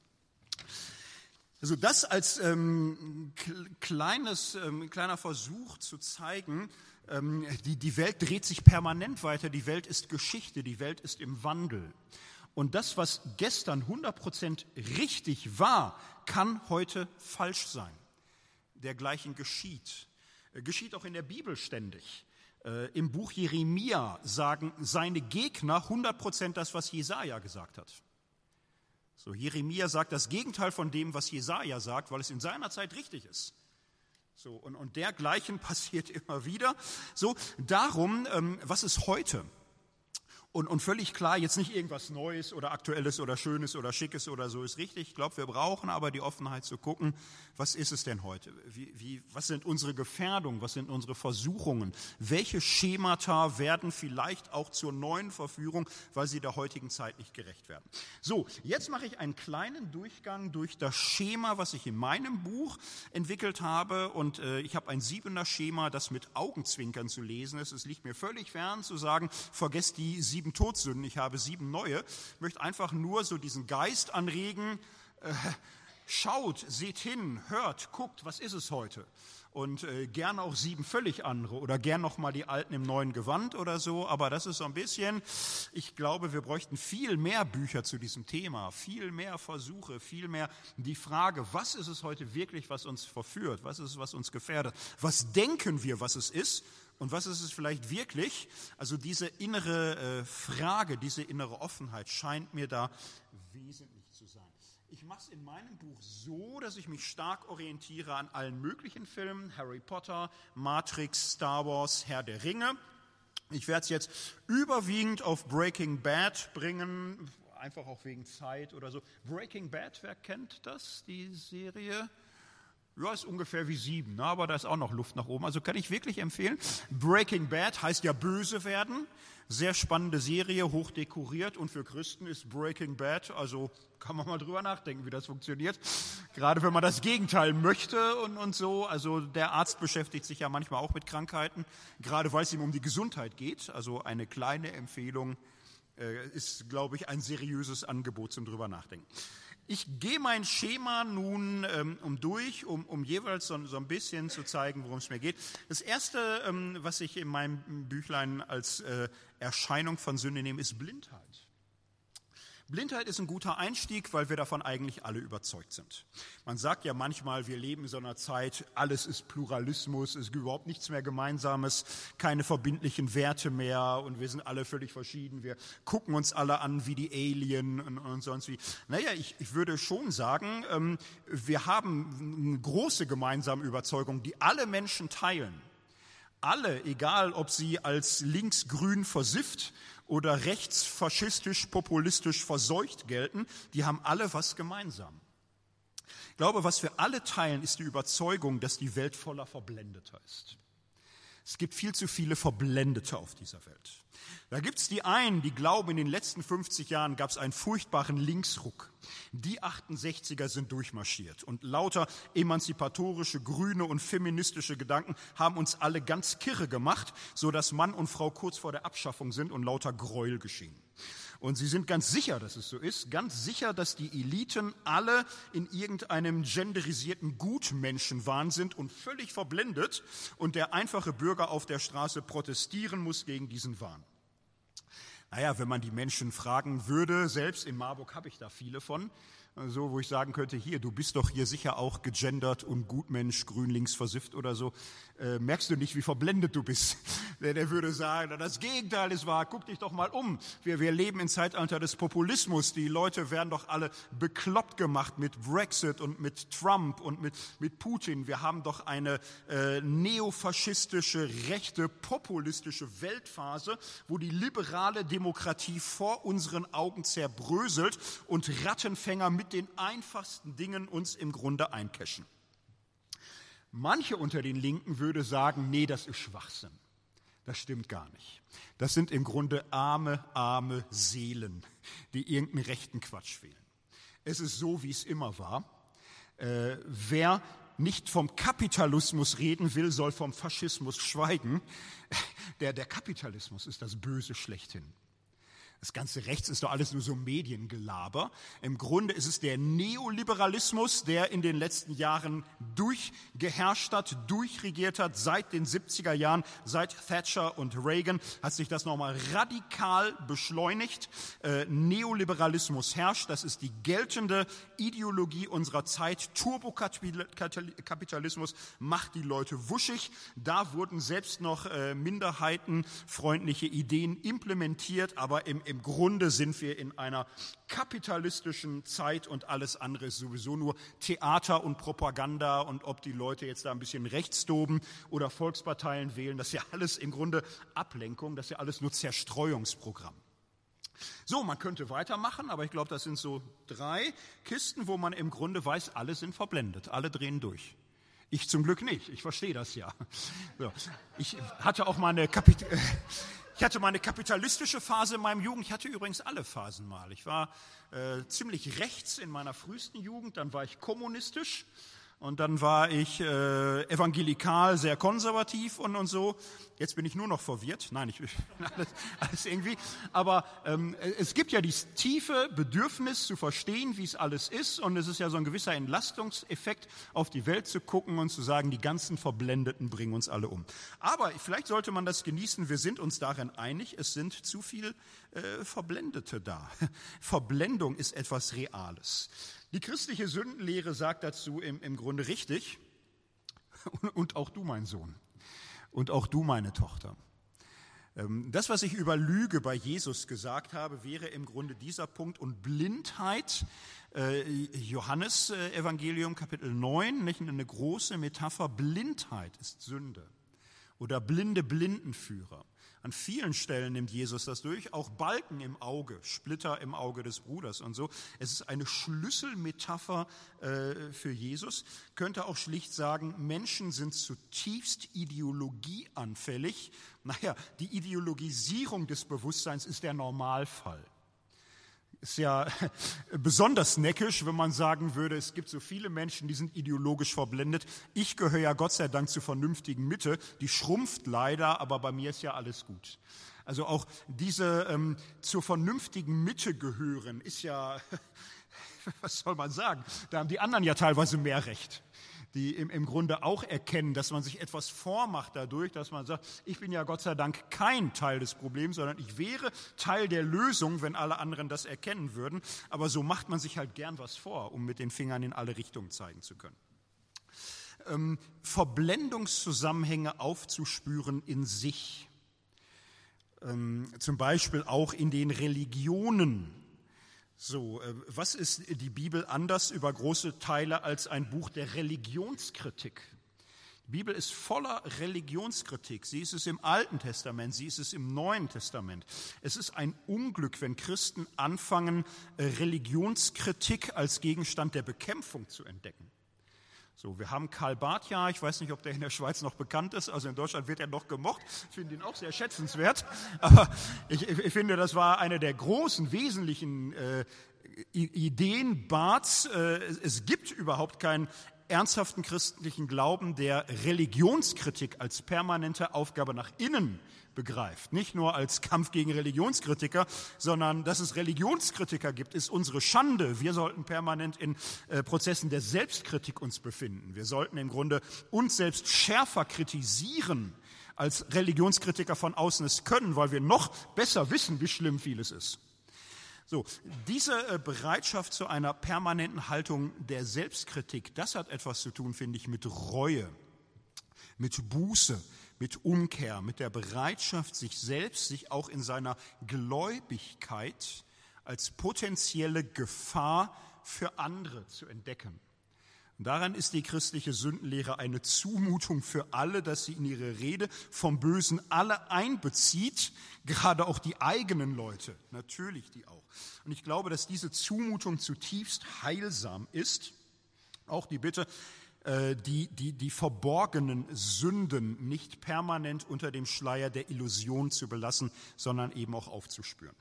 Also das als ähm, kleines, ähm, kleiner Versuch zu zeigen, ähm, die, die Welt dreht sich permanent weiter, die Welt ist Geschichte, die Welt ist im Wandel. Und das, was gestern hundert Prozent richtig war, kann heute falsch sein. Dergleichen geschieht. Geschieht auch in der Bibel ständig. Äh, Im Buch Jeremia sagen seine Gegner hundert Prozent das, was Jesaja gesagt hat. So, Jeremia sagt das Gegenteil von dem, was Jesaja sagt, weil es in seiner Zeit richtig ist. So, und, und dergleichen passiert immer wieder. So, darum, ähm, was ist heute? Und, und völlig klar, jetzt nicht irgendwas Neues oder Aktuelles oder Schönes oder Schickes oder so ist richtig. Ich glaube, wir brauchen aber die Offenheit zu gucken, was ist es denn heute? Wie, wie, was sind unsere Gefährdungen? Was sind unsere Versuchungen? Welche Schemata werden vielleicht auch zur neuen Verführung, weil sie der heutigen Zeit nicht gerecht werden? So, jetzt mache ich einen kleinen Durchgang durch das Schema, was ich in meinem Buch entwickelt habe. Und äh, ich habe ein Siebener Schema, das mit Augenzwinkern zu lesen ist. Es liegt mir völlig fern zu sagen, vergesst die sieben Todsünden, ich habe sieben neue. Ich möchte einfach nur so diesen Geist anregen, äh, schaut, seht hin, hört, guckt, was ist es heute? Und äh, gern auch sieben völlig andere oder gern noch mal die alten im neuen Gewand oder so, aber das ist so ein bisschen, ich glaube, wir bräuchten viel mehr Bücher zu diesem Thema, viel mehr Versuche, viel mehr die Frage, was ist es heute wirklich, was uns verführt, was ist es, was uns gefährdet, was denken wir, was es ist und was ist es vielleicht wirklich? Also diese innere äh, Frage, diese innere Offenheit scheint mir da wesentlich zu sein. Ich mache es in meinem Buch so, dass ich mich stark orientiere an allen möglichen Filmen, Harry Potter, Matrix, Star Wars, Herr der Ringe. Ich werde es jetzt überwiegend auf Breaking Bad bringen, einfach auch wegen Zeit oder so. Breaking Bad, wer kennt das, die Serie? Ja, ist ungefähr wie sieben, ne? Aber da ist auch noch Luft nach oben. Also kann ich wirklich empfehlen. Breaking Bad heißt ja böse werden. Sehr spannende Serie, hoch dekoriert. Und für Christen ist Breaking Bad, also kann man mal drüber nachdenken, wie das funktioniert. Gerade wenn man das Gegenteil möchte und, und so. Also der Arzt beschäftigt sich ja manchmal auch mit Krankheiten, gerade weil es ihm um die Gesundheit geht. Also eine kleine Empfehlung äh, ist, glaube ich, ein seriöses Angebot zum drüber nachdenken. Ich gehe mein Schema nun ähm, um durch, um, um jeweils so, so ein bisschen zu zeigen, worum es mir geht. Das Erste, ähm, was ich in meinem Büchlein als äh, Erscheinung von Sünde nehme, ist Blindheit. Blindheit ist ein guter Einstieg, weil wir davon eigentlich alle überzeugt sind. Man sagt ja manchmal, wir leben in so einer Zeit, alles ist Pluralismus, es gibt überhaupt nichts mehr Gemeinsames, keine verbindlichen Werte mehr und wir sind alle völlig verschieden. Wir gucken uns alle an wie die Alien und, und sonst wie. Naja, ich, ich würde schon sagen, ähm, wir haben eine große gemeinsame Überzeugung, die alle Menschen teilen. Alle, egal ob sie als linksgrün versifft oder rechtsfaschistisch, populistisch verseucht gelten, die haben alle was gemeinsam. Ich glaube, was wir alle teilen, ist die Überzeugung, dass die Welt voller Verblendeter ist. Es gibt viel zu viele Verblendete auf dieser Welt. Da gibt's die einen, die glauben, in den letzten fünfzig Jahren gab's einen furchtbaren Linksruck. Die achtundsechziger sind durchmarschiert und lauter emanzipatorische, grüne und feministische Gedanken haben uns alle ganz kirre gemacht, so dass Mann und Frau kurz vor der Abschaffung sind und lauter Gräuel geschehen. Und sie sind ganz sicher, dass es so ist, ganz sicher, dass die Eliten alle in irgendeinem genderisierten Gutmenschenwahn sind und völlig verblendet und der einfache Bürger auf der Straße protestieren muss gegen diesen Wahn. Naja, wenn man die Menschen fragen würde, selbst in Marburg habe ich da viele von, so, wo ich sagen könnte, hier, du bist doch hier sicher auch gegendert und Gutmensch, grün, links versifft oder so, äh, merkst du nicht, wie verblendet du bist? Der, der würde sagen, das Gegenteil ist wahr, guck dich doch mal um. Wir, wir leben im Zeitalter des Populismus, die Leute werden doch alle bekloppt gemacht mit Brexit und mit Trump und mit, mit Putin. Wir haben doch eine äh, neofaschistische, rechte, populistische Weltphase, wo die liberale Demokratie vor unseren Augen zerbröselt und Rattenfänger mit mit den einfachsten Dingen uns im Grunde eincachen. Manche unter den Linken würde sagen, nee, das ist Schwachsinn. Das stimmt gar nicht. Das sind im Grunde arme, arme Seelen, die irgendeinen rechten Quatsch wählen. Es ist so, wie es immer war. Äh, wer nicht vom Kapitalismus reden will, soll vom Faschismus schweigen. Der, der Kapitalismus ist das Böse schlechthin. Das ganze Rechts ist doch alles nur so Mediengelaber. Im Grunde ist es der Neoliberalismus, der in den letzten Jahren durchgeherrscht hat, durchregiert hat. Seit den siebziger Jahren, seit Thatcher und Reagan hat sich das nochmal radikal beschleunigt. Äh, Neoliberalismus herrscht, das ist die geltende Ideologie unserer Zeit. Turbokapitalismus macht die Leute wuschig. Da wurden selbst noch äh, minderheitenfreundliche Ideen implementiert, aber im Im Grunde sind wir in einer kapitalistischen Zeit und alles andere ist sowieso nur Theater und Propaganda und ob die Leute jetzt da ein bisschen rechts toben oder Volksparteien wählen, das ist ja alles im Grunde Ablenkung, das ist ja alles nur Zerstreuungsprogramm. So, man könnte weitermachen, aber ich glaube, das sind so drei Kisten, wo man im Grunde weiß, alle sind verblendet, alle drehen durch. Ich zum Glück nicht, ich verstehe das ja. So, ich hatte auch mal eine Kapit- ich hatte mal eine kapitalistische Phase in meinem Jugend. Ich hatte übrigens alle Phasen mal. Ich war äh, ziemlich rechts in meiner frühesten Jugend, dann war ich kommunistisch. Und dann war ich äh, evangelikal, sehr konservativ und, und so. Jetzt bin ich nur noch verwirrt. Nein, ich alles, alles irgendwie. Aber ähm, es gibt ja dieses tiefe Bedürfnis zu verstehen, wie es alles ist. Und es ist ja so ein gewisser Entlastungseffekt, auf die Welt zu gucken und zu sagen, die ganzen Verblendeten bringen uns alle um. Aber vielleicht sollte man das genießen. Wir sind uns darin einig, es sind zu viel äh, Verblendete da. Verblendung ist etwas Reales. Die christliche Sündenlehre sagt dazu im, im Grunde richtig, und auch du, mein Sohn, und auch du, meine Tochter. Das, was ich über Lüge bei Jesus gesagt habe, wäre im Grunde dieser Punkt. Und Blindheit, Johannes Evangelium Kapitel neun, nicht eine große Metapher, Blindheit ist Sünde. Oder blinde Blindenführer. An vielen Stellen nimmt Jesus das durch, auch Balken im Auge, Splitter im Auge des Bruders und so. Es ist eine Schlüsselmetapher äh, für Jesus. Könnte auch schlicht sagen, Menschen sind zutiefst ideologieanfällig. Naja, die Ideologisierung des Bewusstseins ist der Normalfall. Ist ja besonders neckisch, wenn man sagen würde, es gibt so viele Menschen, die sind ideologisch verblendet. Ich gehöre ja Gott sei Dank zur vernünftigen Mitte. Die schrumpft leider, aber bei mir ist ja alles gut. Also auch diese ähm, zur vernünftigen Mitte gehören, ist ja, was soll man sagen, da haben die anderen ja teilweise mehr Recht. Die im, im Grunde auch erkennen, dass man sich etwas vormacht dadurch, dass man sagt, ich bin ja Gott sei Dank kein Teil des Problems, sondern ich wäre Teil der Lösung, wenn alle anderen das erkennen würden. Aber so macht man sich halt gern was vor, um mit den Fingern in alle Richtungen zeigen zu können. Ähm, Verblendungszusammenhänge aufzuspüren in sich, ähm, zum Beispiel auch in den Religionen. So, was ist die Bibel anders über große Teile als ein Buch der Religionskritik? Die Bibel ist voller Religionskritik. Sie ist es im Alten Testament, sie ist es im Neuen Testament. Es ist ein Unglück, wenn Christen anfangen, Religionskritik als Gegenstand der Bekämpfung zu entdecken. So, wir haben Karl Barth ja, ich weiß nicht, ob der in der Schweiz noch bekannt ist, also in Deutschland wird er noch gemocht, ich finde ihn auch sehr schätzenswert, aber ich, ich finde, das war eine der großen, wesentlichen äh, Ideen Barths. Äh, es gibt überhaupt keinen ernsthaften christlichen Glauben, der Religionskritik als permanente Aufgabe nach innen begreift. Nicht nur als Kampf gegen Religionskritiker, sondern dass es Religionskritiker gibt, ist unsere Schande. Wir sollten permanent in äh, Prozessen der Selbstkritik uns befinden. Wir sollten im Grunde uns selbst schärfer kritisieren, als Religionskritiker von außen es können, weil wir noch besser wissen, wie schlimm vieles ist. So, diese äh, Bereitschaft zu einer permanenten Haltung der Selbstkritik, das hat etwas zu tun, finde ich, mit Reue, mit Buße, mit Umkehr, mit der Bereitschaft, sich selbst, sich auch in seiner Gläubigkeit als potenzielle Gefahr für andere zu entdecken. Und daran ist die christliche Sündenlehre eine Zumutung für alle, dass sie in ihre Rede vom Bösen alle einbezieht, gerade auch die eigenen Leute, natürlich die auch. Und ich glaube, dass diese Zumutung zutiefst heilsam ist. Auch die Bitte, Die, die, die verborgenen Sünden nicht permanent unter dem Schleier der Illusion zu belassen, sondern eben auch aufzuspüren.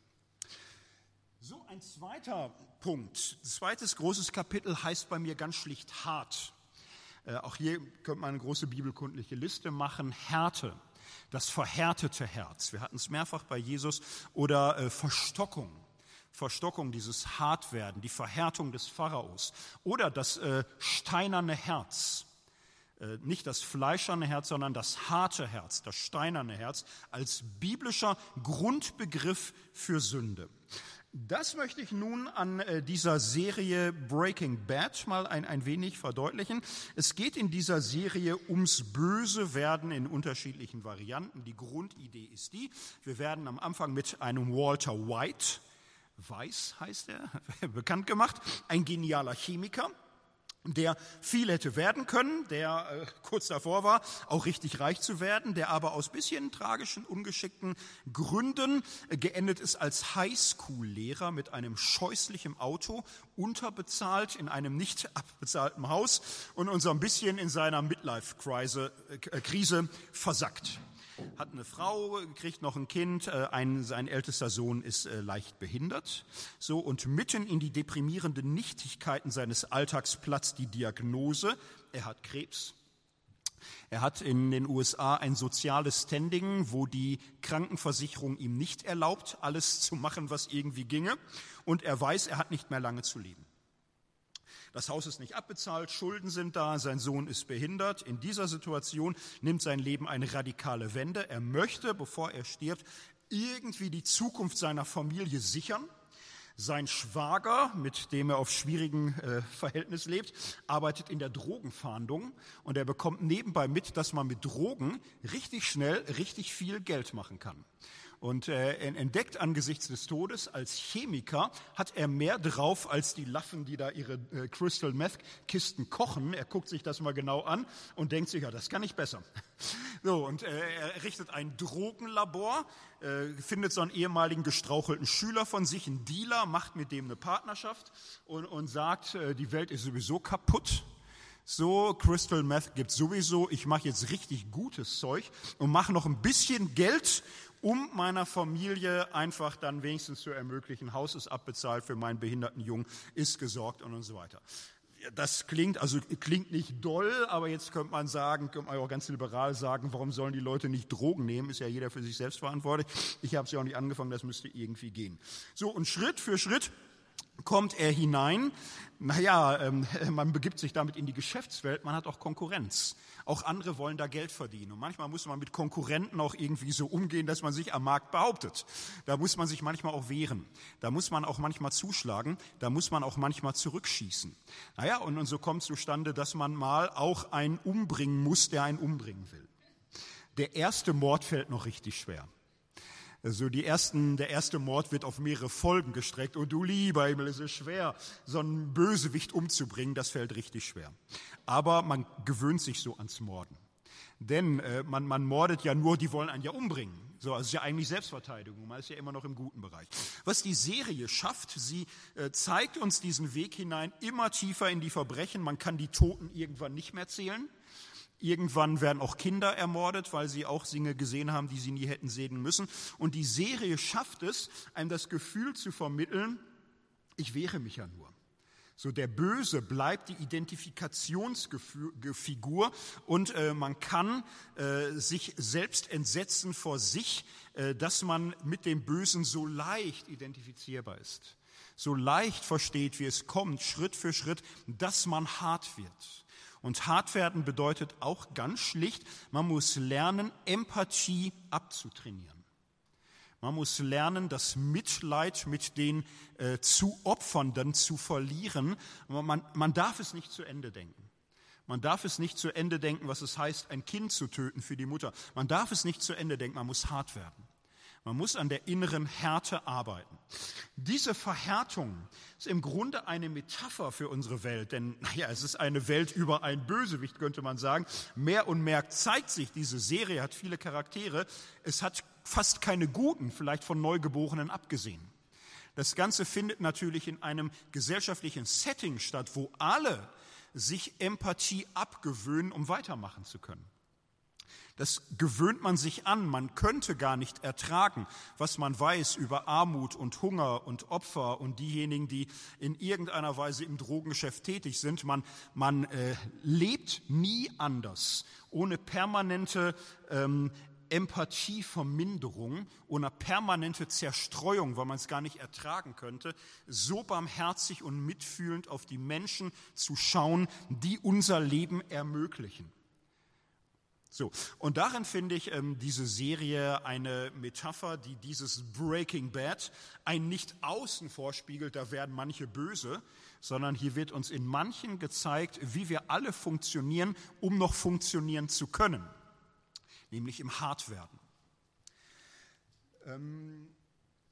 So, ein zweiter Punkt, ein zweites großes Kapitel heißt bei mir ganz schlicht hart. Äh, auch hier könnte man eine große bibelkundliche Liste machen. Härte, das verhärtete Herz. Wir hatten es mehrfach bei Jesus. Oder äh, Verstockung. Verstockung, dieses Hartwerden, die Verhärtung des Pharaos oder das äh, steinerne Herz, äh, nicht das fleischerne Herz, sondern das harte Herz, das steinerne Herz als biblischer Grundbegriff für Sünde. Das möchte ich nun an äh, dieser Serie Breaking Bad mal ein, ein wenig verdeutlichen. Es geht in dieser Serie ums böse Werden in unterschiedlichen Varianten. Die Grundidee ist die, wir werden am Anfang mit einem Walter White, Weiß heißt er, bekannt gemacht, ein genialer Chemiker, der viel hätte werden können, der äh, kurz davor war, auch richtig reich zu werden, der aber aus bisschen tragischen, ungeschickten Gründen äh, geendet ist als Highschool-Lehrer mit einem scheußlichen Auto, unterbezahlt in einem nicht abbezahlten Haus und uns so ein bisschen in seiner Midlife-Krise äh, Krise versackt. Hat eine Frau, kriegt noch ein Kind, ein, sein ältester Sohn ist äh, leicht behindert. So, und mitten in die deprimierenden Nichtigkeiten seines Alltags platzt die Diagnose, er hat Krebs. Er hat in den U S A ein soziales Standing, wo die Krankenversicherung ihm nicht erlaubt, alles zu machen, was irgendwie ginge. Und er weiß, er hat nicht mehr lange zu leben. Das Haus ist nicht abbezahlt, Schulden sind da, sein Sohn ist behindert. In dieser Situation nimmt sein Leben eine radikale Wende. Er möchte, bevor er stirbt, irgendwie die Zukunft seiner Familie sichern. Sein Schwager, mit dem er auf schwierigen äh, Verhältnis lebt, arbeitet in der Drogenfahndung und er bekommt nebenbei mit, dass man mit Drogen richtig schnell richtig viel Geld machen kann. Und äh, er entdeckt angesichts des Todes, als Chemiker hat er mehr drauf als die Laffen, die da ihre äh, Crystal Meth Kisten kochen. Er guckt sich das mal genau an und denkt sich, ja, das kann ich besser. So, und äh, er errichtet ein Drogenlabor, äh, findet so einen ehemaligen gestrauchelten Schüler von sich, einen Dealer, macht mit dem eine Partnerschaft und, und sagt, äh, die Welt ist sowieso kaputt. So, Crystal Meth gibt's sowieso, ich mache jetzt richtig gutes Zeug und mache noch ein bisschen Geld, um meiner Familie einfach dann wenigstens zu ermöglichen, Haus ist abbezahlt für meinen behinderten Jungen, ist gesorgt und, und so weiter. Das klingt, also klingt nicht doll, aber jetzt könnte man sagen, könnte man auch ganz liberal sagen, warum sollen die Leute nicht Drogen nehmen? Ist ja jeder für sich selbst verantwortlich. Ich habe es ja auch nicht angefangen, das müsste irgendwie gehen. So, und Schritt für Schritt kommt er hinein. Naja, ähm, man begibt sich damit in die Geschäftswelt, man hat auch Konkurrenz. Auch andere wollen da Geld verdienen. Und manchmal muss man mit Konkurrenten auch irgendwie so umgehen, dass man sich am Markt behauptet. Da muss man sich manchmal auch wehren. Da muss man auch manchmal zuschlagen. Da muss man auch manchmal zurückschießen. Naja, und, und so kommt zustande, dass man mal auch einen umbringen muss, der einen umbringen will. Der erste Mord fällt noch richtig schwer. Also die ersten, der erste Mord wird auf mehrere Folgen gestreckt. Und du lieber Himmel, es ist schwer, so einen Bösewicht umzubringen, das fällt richtig schwer. Aber man gewöhnt sich so ans Morden. Denn äh, man, man mordet ja nur, die wollen einen ja umbringen. So, also es ist ja eigentlich Selbstverteidigung, man ist ja immer noch im guten Bereich. Was die Serie schafft, sie äh, zeigt uns diesen Weg hinein immer tiefer in die Verbrechen. Man kann die Toten irgendwann nicht mehr zählen. Irgendwann werden auch Kinder ermordet, weil sie auch Dinge gesehen haben, die sie nie hätten sehen müssen. Und die Serie schafft es, einem das Gefühl zu vermitteln, ich wehre mich ja nur. So, der Böse bleibt die Identifikationsfigur und äh, man kann äh, sich selbst entsetzen vor sich, äh, dass man mit dem Bösen so leicht identifizierbar ist. So leicht versteht, wie es kommt, Schritt für Schritt, dass man hart wird. Und hart werden bedeutet auch ganz schlicht, man muss lernen, Empathie abzutrainieren. Man muss lernen, das Mitleid mit den äh, zu Opfernden zu verlieren. Man, man darf es nicht zu Ende denken. Man darf es nicht zu Ende denken, was es heißt, ein Kind zu töten für die Mutter. Man darf es nicht zu Ende denken, man muss hart werden. Man muss an der inneren Härte arbeiten. Diese Verhärtung ist im Grunde eine Metapher für unsere Welt, denn naja, es ist eine Welt über einen Bösewicht, könnte man sagen. Mehr und mehr zeigt sich, diese Serie hat viele Charaktere, es hat fast keine Guten, vielleicht von Neugeborenen abgesehen. Das Ganze findet natürlich in einem gesellschaftlichen Setting statt, wo alle sich Empathie abgewöhnen, um weitermachen zu können. Das gewöhnt man sich an, man könnte gar nicht ertragen, was man weiß über Armut und Hunger und Opfer und diejenigen, die in irgendeiner Weise im Drogengeschäft tätig sind. Man, man äh, lebt nie anders, ohne permanente ähm, Empathieverminderung, ohne permanente Zerstreuung, weil man es gar nicht ertragen könnte, so barmherzig und mitfühlend auf die Menschen zu schauen, die unser Leben ermöglichen. So, und darin finde ich ähm, diese Serie eine Metapher, die dieses Breaking Bad ein nicht außen vorspiegelt, da werden manche böse, sondern hier wird uns in manchen gezeigt, wie wir alle funktionieren, um noch funktionieren zu können, nämlich im Hartwerden. Ähm,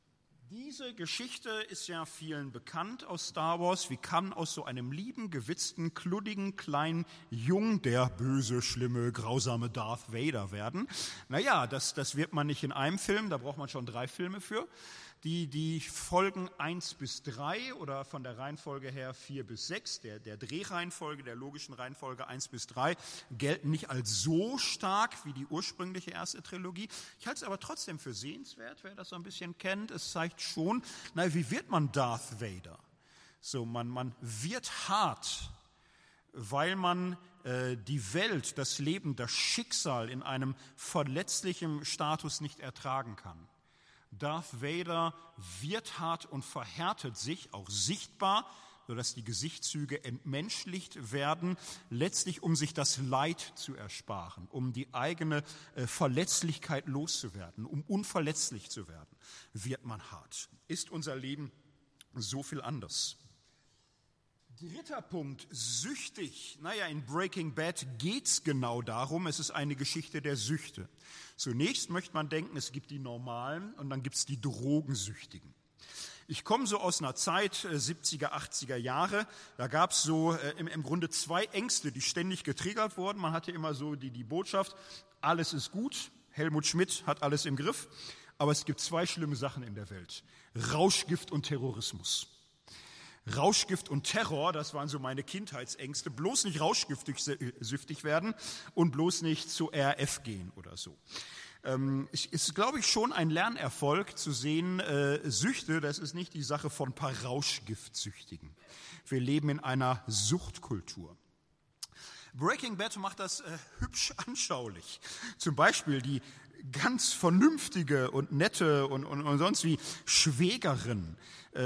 Diese Geschichte ist ja vielen bekannt aus Star Wars. Wie kann aus so einem lieben, gewitzten, kluddigen, kleinen Jungen der böse, schlimme, grausame Darth Vader werden? Naja, das, das wird man nicht in einem Film, da braucht man schon drei Filme für. Die, die Folgen eins bis drei oder von der Reihenfolge her vier bis sechs, der, der Drehreihenfolge, der logischen Reihenfolge eins bis drei, gelten nicht als so stark wie die ursprüngliche erste Trilogie. Ich halte es aber trotzdem für sehenswert, wer das so ein bisschen kennt. Es zeigt schon, na, wie wird man Darth Vader? So, man, man wird hart, weil man äh, die Welt, das Leben, das Schicksal in einem verletzlichen Status nicht ertragen kann. Darth Vader wird hart und verhärtet sich, auch sichtbar, sodass die Gesichtszüge entmenschlicht werden, letztlich um sich das Leid zu ersparen, um die eigene äh, Verletzlichkeit loszuwerden, um unverletzlich zu werden, wird man hart. Ist unser Leben so viel anders? Dritter Punkt, süchtig. Naja, in Breaking Bad geht's genau darum, es ist eine Geschichte der Süchte. Zunächst möchte man denken, es gibt die Normalen und dann gibt's die Drogensüchtigen. Ich komme so aus einer Zeit, äh, siebziger, achtziger Jahre, da gab's so äh, im, im Grunde zwei Ängste, die ständig getriggert wurden. Man hatte immer so die, die Botschaft, alles ist gut, Helmut Schmidt hat alles im Griff, aber es gibt zwei schlimme Sachen in der Welt, Rauschgift und Terrorismus. Rauschgift und Terror, das waren so meine Kindheitsängste, bloß nicht rauschgiftig süchtig werden und bloß nicht zu R A F gehen oder so. Ähm, es ist, glaube ich, schon ein Lernerfolg zu sehen, äh, Süchte, das ist nicht die Sache von ein paar Rauschgiftsüchtigen. Wir leben in einer Suchtkultur. Breaking Bad macht das äh, hübsch anschaulich. Zum Beispiel die ganz vernünftige und nette und, und, und sonst wie Schwägerin äh,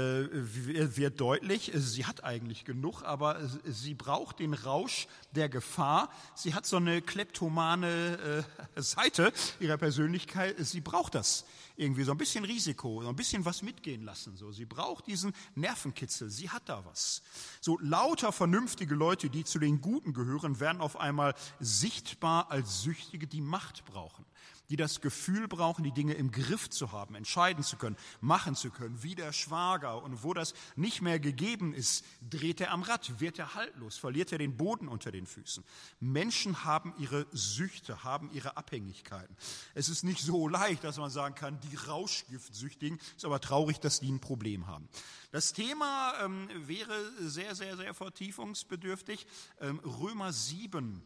wird deutlich, sie hat eigentlich genug, aber sie braucht den Rausch der Gefahr. Sie hat so eine kleptomane äh, Seite ihrer Persönlichkeit. Sie braucht das irgendwie, so ein bisschen Risiko, so ein bisschen was mitgehen lassen. So, sie braucht diesen Nervenkitzel. Sie hat da was. So lauter vernünftige Leute, die zu den Guten gehören, werden auf einmal sichtbar als Süchtige, die Macht brauchen, die das Gefühl brauchen, die Dinge im Griff zu haben, entscheiden zu können, machen zu können, wie der Schwager. Und wo das nicht mehr gegeben ist, dreht er am Rad, wird er haltlos, verliert er den Boden unter den Füßen. Menschen haben ihre Süchte, haben ihre Abhängigkeiten. Es ist nicht so leicht, dass man sagen kann, die Rauschgiftsüchtigen, ist aber traurig, dass die ein Problem haben. Das Thema ähm, wäre sehr, sehr, sehr vertiefungsbedürftig. Ähm, Römer sieben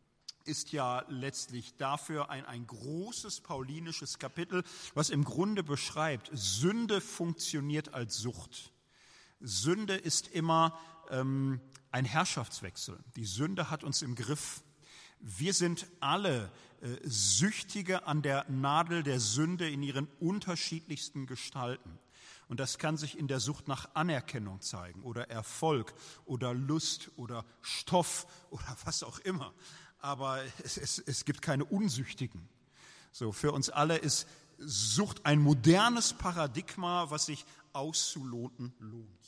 ist ja letztlich dafür ein, ein großes paulinisches Kapitel, was im Grunde beschreibt, Sünde funktioniert als Sucht. Sünde ist immer ähm, ein Herrschaftswechsel. Die Sünde hat uns im Griff. Wir sind alle äh, Süchtige an der Nadel der Sünde in ihren unterschiedlichsten Gestalten. Und das kann sich in der Sucht nach Anerkennung zeigen oder Erfolg oder Lust oder Stoff oder was auch immer. Aber es, es, es gibt keine Unsüchtigen. So, für uns alle ist Sucht ein modernes Paradigma, was sich auszuloten lohnt.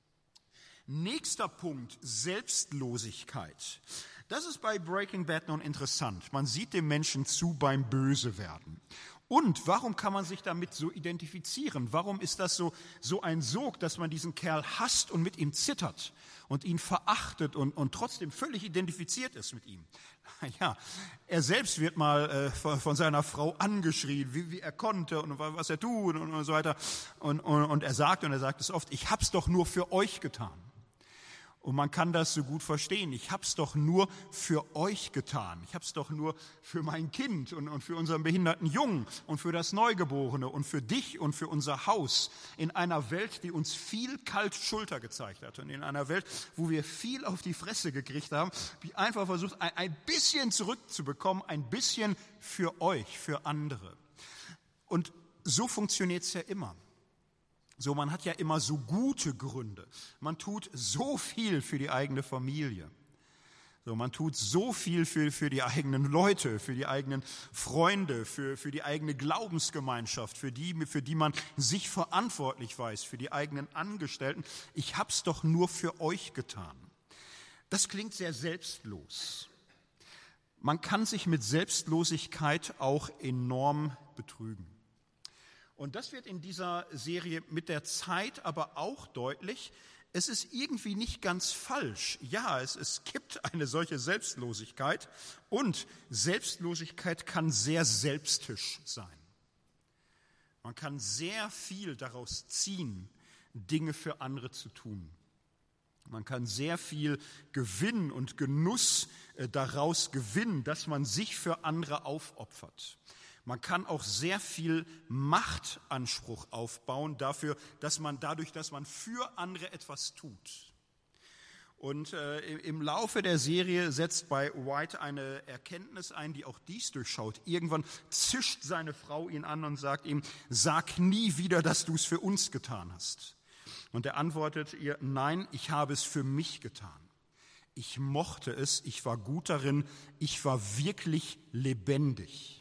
Nächster Punkt, Selbstlosigkeit. Das ist bei Breaking Bad nun interessant. Man sieht dem Menschen zu beim Bösewerden. Und warum kann man sich damit so identifizieren? Warum ist das so, so ein Sog, dass man diesen Kerl hasst und mit ihm zittert und ihn verachtet und, und trotzdem völlig identifiziert ist mit ihm? Ja, er selbst wird mal äh, von, von seiner Frau angeschrien, wie, wie er konnte und was er tut und, und so weiter. Und, und, und er sagt, und er sagt es oft, ich hab's doch nur für euch getan. Und man kann das so gut verstehen. Ich hab's doch nur für euch getan. Ich hab's doch nur für mein Kind und, und für unseren behinderten Jungen und für das Neugeborene und für dich und für unser Haus. In einer Welt, die uns viel kalt Schulter gezeigt hat und in einer Welt, wo wir viel auf die Fresse gekriegt haben, wie einfach versucht, ein, ein bisschen zurückzubekommen, ein bisschen für euch, für andere. Und so funktioniert's ja immer. So, man hat ja immer so gute Gründe. Man tut so viel für die eigene Familie. So, man tut so viel für, für die eigenen Leute, für die eigenen Freunde, für, für die eigene Glaubensgemeinschaft, für die, für die man sich verantwortlich weiß, für die eigenen Angestellten. Ich hab's doch nur für euch getan. Das klingt sehr selbstlos. Man kann sich mit Selbstlosigkeit auch enorm betrügen. Und das wird in dieser Serie mit der Zeit aber auch deutlich. Es ist irgendwie nicht ganz falsch. Ja, es, es gibt eine solche Selbstlosigkeit und Selbstlosigkeit kann sehr selbstisch sein. Man kann sehr viel daraus ziehen, Dinge für andere zu tun. Man kann sehr viel Gewinn und Genuss äh, daraus gewinnen, dass man sich für andere aufopfert. Man kann auch sehr viel Machtanspruch aufbauen dafür, dass man dadurch, dass man für andere etwas tut. Und äh, im Laufe der Serie setzt bei White eine Erkenntnis ein, die auch dies durchschaut. Irgendwann zischt seine Frau ihn an und sagt ihm, sag nie wieder, dass du es für uns getan hast. Und er antwortet ihr, nein, ich habe es für mich getan. Ich mochte es, ich war gut darin, ich war wirklich lebendig.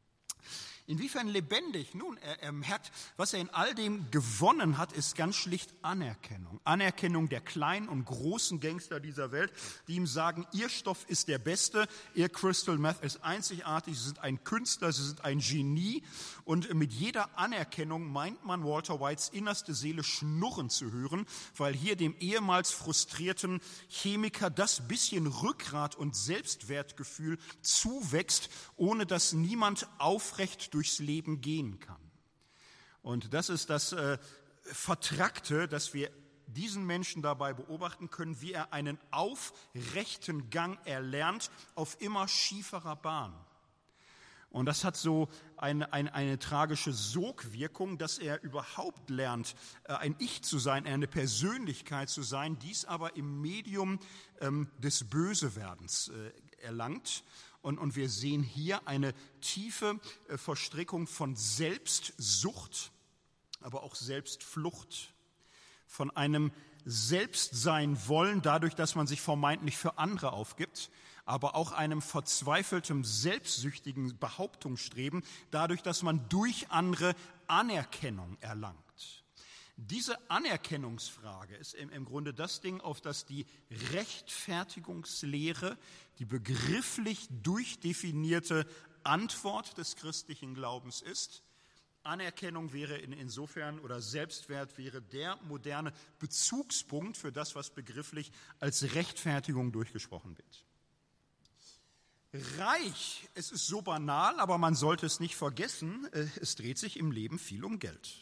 Inwiefern lebendig? Nun, er, er merkt, was er in all dem gewonnen hat, ist ganz schlicht Anerkennung. Anerkennung der kleinen und großen Gangster dieser Welt, die ihm sagen, ihr Stoff ist der beste, ihr Crystal Meth ist einzigartig, sie sind ein Künstler, sie sind ein Genie. Und mit jeder Anerkennung meint man Walter Whites innerste Seele schnurren zu hören, weil hier dem ehemals frustrierten Chemiker das bisschen Rückgrat und Selbstwertgefühl zuwächst, ohne dass niemand aufrecht durchs Leben gehen kann. Und das ist das äh, Vertrackte, dass wir diesen Menschen dabei beobachten können, wie er einen aufrechten Gang erlernt auf immer schieferer Bahn. Und das hat so eine, eine, eine tragische Sogwirkung, dass er überhaupt lernt, ein Ich zu sein, eine Persönlichkeit zu sein, dies aber im Medium ähm, des Bösewerdens äh, erlangt. Und, und wir sehen hier eine tiefe äh, Verstrickung von Selbstsucht, aber auch Selbstflucht, von einem Selbstsein wollen, dadurch, dass man sich vermeintlich für andere aufgibt, aber auch einem verzweifeltem, selbstsüchtigen Behauptungsstreben, dadurch, dass man durch andere Anerkennung erlangt. Diese Anerkennungsfrage ist im, im Grunde das Ding, auf das die Rechtfertigungslehre, die begrifflich durchdefinierte Antwort des christlichen Glaubens ist. Anerkennung wäre in, insofern oder Selbstwert wäre der moderne Bezugspunkt für das, was begrifflich als Rechtfertigung durchgesprochen wird. Reich, es ist so banal, aber man sollte es nicht vergessen, es dreht sich im Leben viel um Geld.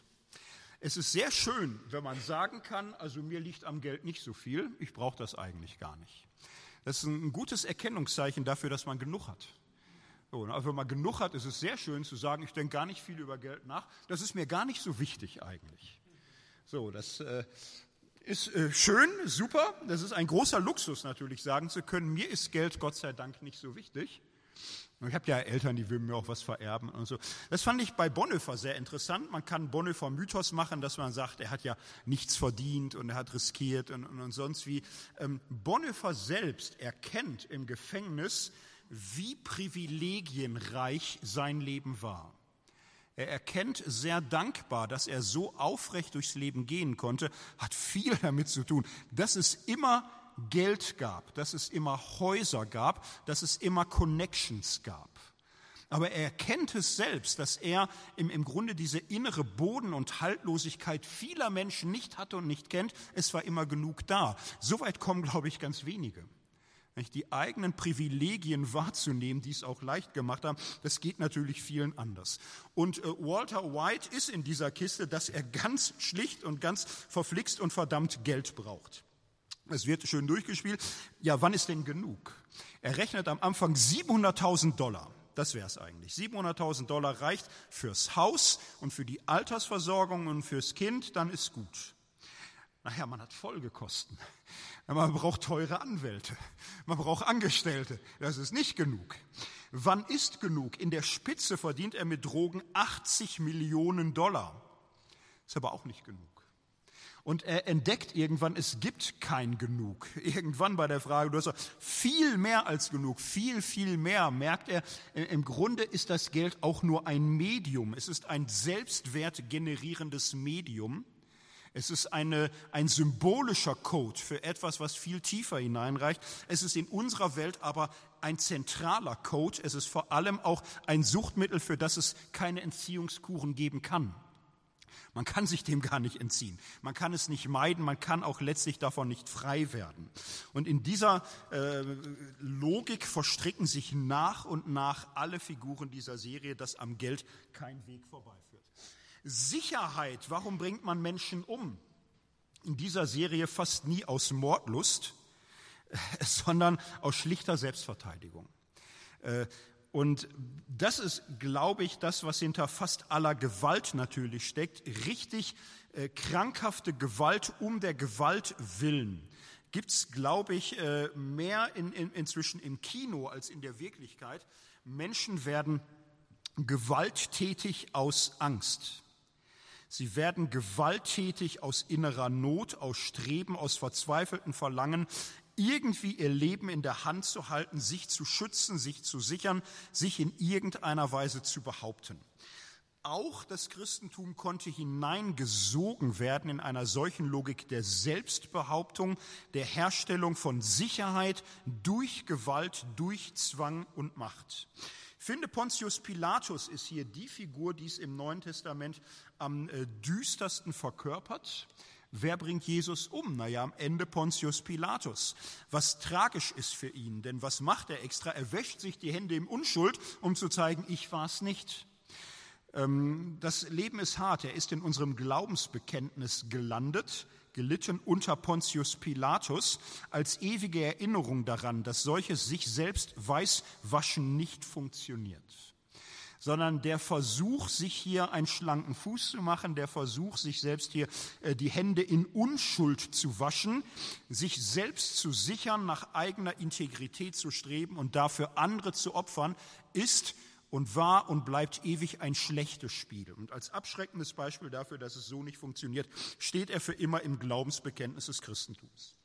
Es ist sehr schön, wenn man sagen kann, also mir liegt am Geld nicht so viel, ich brauche das eigentlich gar nicht. Das ist ein gutes Erkennungszeichen dafür, dass man genug hat. So, also wenn man genug hat, ist es sehr schön zu sagen, ich denke gar nicht viel über Geld nach, das ist mir gar nicht so wichtig eigentlich. So, das äh, ist äh, schön, super, das ist ein großer Luxus natürlich, sagen zu können, mir ist Geld Gott sei Dank nicht so wichtig. Ich habe ja Eltern, die würden mir auch was vererben und so. Das fand ich bei Bonhoeffer sehr interessant. Man kann Bonhoeffer Mythos machen, dass man sagt, er hat ja nichts verdient und er hat riskiert und, und, und sonst wie. Ähm, Bonhoeffer selbst erkennt im Gefängnis, wie privilegienreich sein Leben war. Er erkennt sehr dankbar, dass er so aufrecht durchs Leben gehen konnte, hat viel damit zu tun, dass es immer Geld gab, dass es immer Häuser gab, dass es immer Connections gab. Aber er erkennt es selbst, dass er im, im Grunde diese innere Boden- und Haltlosigkeit vieler Menschen nicht hatte und nicht kennt. Es war immer genug da. Soweit kommen, glaube ich, ganz wenige. Die eigenen Privilegien wahrzunehmen, die es auch leicht gemacht haben, das geht natürlich vielen anders. Und äh, Walter White ist in dieser Kiste, dass er ganz schlicht und ganz verflixt und verdammt Geld braucht. Es wird schön durchgespielt. Ja, wann ist denn genug? Er rechnet am Anfang siebenhunderttausend Dollar. Das wäre es eigentlich. siebenhunderttausend Dollar reicht fürs Haus und für die Altersversorgung und fürs Kind, dann ist gut. Naja, man hat Folgekosten. Man braucht teure Anwälte. Man braucht Angestellte. Das ist nicht genug. Wann ist genug? In der Spitze verdient er mit Drogen achtzig Millionen Dollar. Ist aber auch nicht genug. Und er entdeckt irgendwann, es gibt kein Genug. Irgendwann bei der Frage, du hast viel mehr als genug, viel, viel mehr, merkt er, im Grunde ist das Geld auch nur ein Medium. Es ist ein selbstwertgenerierendes Medium. Es ist eine, ein symbolischer Code für etwas, was viel tiefer hineinreicht. Es ist in unserer Welt aber ein zentraler Code. Es ist vor allem auch ein Suchtmittel, für das es keine Entziehungskuren geben kann. Man kann sich dem gar nicht entziehen. Man kann es nicht meiden, man kann auch letztlich davon nicht frei werden. Und in dieser äh, Logik verstricken sich nach und nach alle Figuren dieser Serie, dass am Geld kein Weg vorbeiführt. Sicherheit, warum bringt man Menschen um? In dieser Serie fast nie aus Mordlust, äh, sondern aus schlichter Selbstverteidigung. Äh, Und das ist, glaube ich, das, was hinter fast aller Gewalt natürlich steckt. Richtig äh, krankhafte Gewalt um der Gewalt willen. Gibt's, glaube ich, äh, mehr in, in, inzwischen im Kino als in der Wirklichkeit. Menschen werden gewalttätig aus Angst. Sie werden gewalttätig aus innerer Not, aus Streben, aus verzweifeltem Verlangen, irgendwie ihr Leben in der Hand zu halten, sich zu schützen, sich zu sichern, sich in irgendeiner Weise zu behaupten. Auch das Christentum konnte hineingesogen werden in einer solchen Logik der Selbstbehauptung, der Herstellung von Sicherheit durch Gewalt, durch Zwang und Macht. Ich finde, Pontius Pilatus ist hier die Figur, die es im Neuen Testament am äh, düstersten verkörpert. Wer bringt Jesus um? Naja, am Ende Pontius Pilatus. Was tragisch ist für ihn, denn was macht er extra? Er wäscht sich die Hände in Unschuld, um zu zeigen, ich war es nicht. Ähm, das Leben ist hart. Er ist in unserem Glaubensbekenntnis gelandet, gelitten unter Pontius Pilatus, als ewige Erinnerung daran, dass solches sich selbst Weißwaschen nicht funktioniert. Sondern der Versuch, sich hier einen schlanken Fuß zu machen, der Versuch, sich selbst hier äh, die Hände in Unschuld zu waschen, sich selbst zu sichern, nach eigener Integrität zu streben und dafür andere zu opfern, ist und war und bleibt ewig ein schlechtes Spiel. Und als abschreckendes Beispiel dafür, dass es so nicht funktioniert, steht er für immer im Glaubensbekenntnis des Christentums.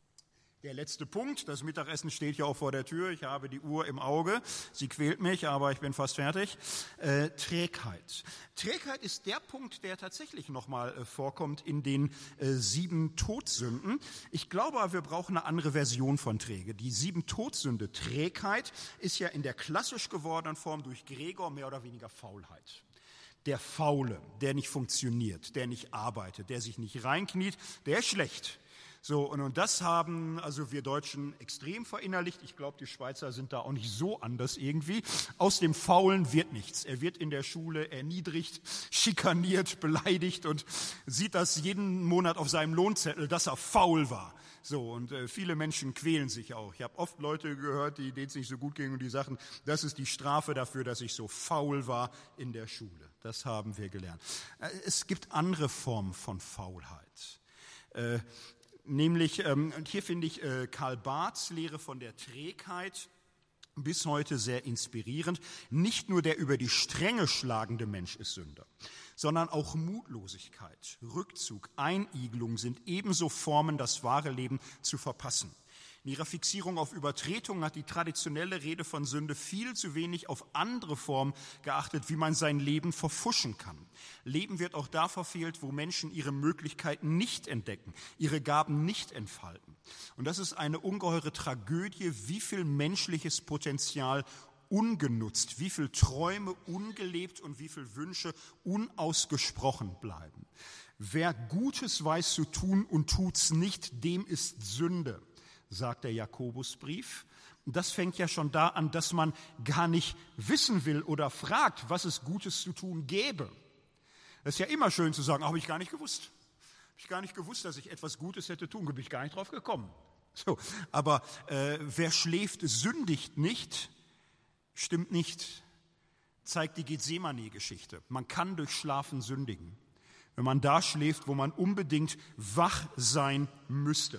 Der letzte Punkt, das Mittagessen steht ja auch vor der Tür, ich habe die Uhr im Auge, sie quält mich, aber ich bin fast fertig. Äh, Trägheit. Trägheit ist der Punkt, der tatsächlich nochmal äh, vorkommt in den äh, sieben Todsünden. Ich glaube aber, wir brauchen eine andere Version von Träge. Die sieben Todsünde, Trägheit, ist ja in der klassisch gewordenen Form durch Gregor mehr oder weniger Faulheit. Der Faule, der nicht funktioniert, der nicht arbeitet, der sich nicht reinkniet, der ist schlecht. So, und, und das haben also wir Deutschen extrem verinnerlicht. Ich glaube, die Schweizer sind da auch nicht so anders irgendwie. Aus dem Faulen wird nichts. Er wird in der Schule erniedrigt, schikaniert, beleidigt und sieht das jeden Monat auf seinem Lohnzettel, dass er faul war. So, und äh, viele Menschen quälen sich auch. Ich habe oft Leute gehört, die, denen es nicht so gut ging und die sagen, das ist die Strafe dafür, dass ich so faul war in der Schule. Das haben wir gelernt. Äh, es gibt andere Formen von Faulheit. Äh, Nämlich, ähm, und hier finde ich äh, Karl Barths Lehre von der Trägheit bis heute sehr inspirierend. Nicht nur der über die Stränge schlagende Mensch ist Sünder, sondern auch Mutlosigkeit, Rückzug, Einigelung sind ebenso Formen, das wahre Leben zu verpassen. In ihrer Fixierung auf Übertretung hat die traditionelle Rede von Sünde viel zu wenig auf andere Formen geachtet, wie man sein Leben verfuschen kann. Leben wird auch da verfehlt, wo Menschen ihre Möglichkeiten nicht entdecken, ihre Gaben nicht entfalten. Und das ist eine ungeheure Tragödie, wie viel menschliches Potenzial ungenutzt, wie viel Träume ungelebt und wie viel Wünsche unausgesprochen bleiben. Wer Gutes weiß zu tun und tut's nicht, dem ist Sünde, sagt der Jakobusbrief. Das fängt ja schon da an, dass man gar nicht wissen will oder fragt, was es Gutes zu tun gäbe. Das ist ja immer schön zu sagen, habe ich gar nicht gewusst. Habe ich gar nicht gewusst, dass ich etwas Gutes hätte tun können, bin ich gar nicht drauf gekommen. So, aber äh, wer schläft, sündigt nicht, stimmt nicht, zeigt die Gethsemane-Geschichte. Man kann durch Schlafen sündigen, wenn man da schläft, wo man unbedingt wach sein müsste.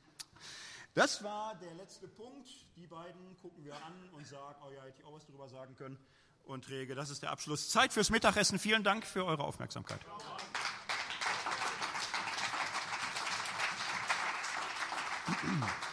Das war der letzte Punkt. Die beiden gucken wir an und sagen, oh ja, hätte ich auch was drüber sagen können. Und Träge, das ist der Abschluss. Zeit fürs Mittagessen. Vielen Dank für eure Aufmerksamkeit. Applaus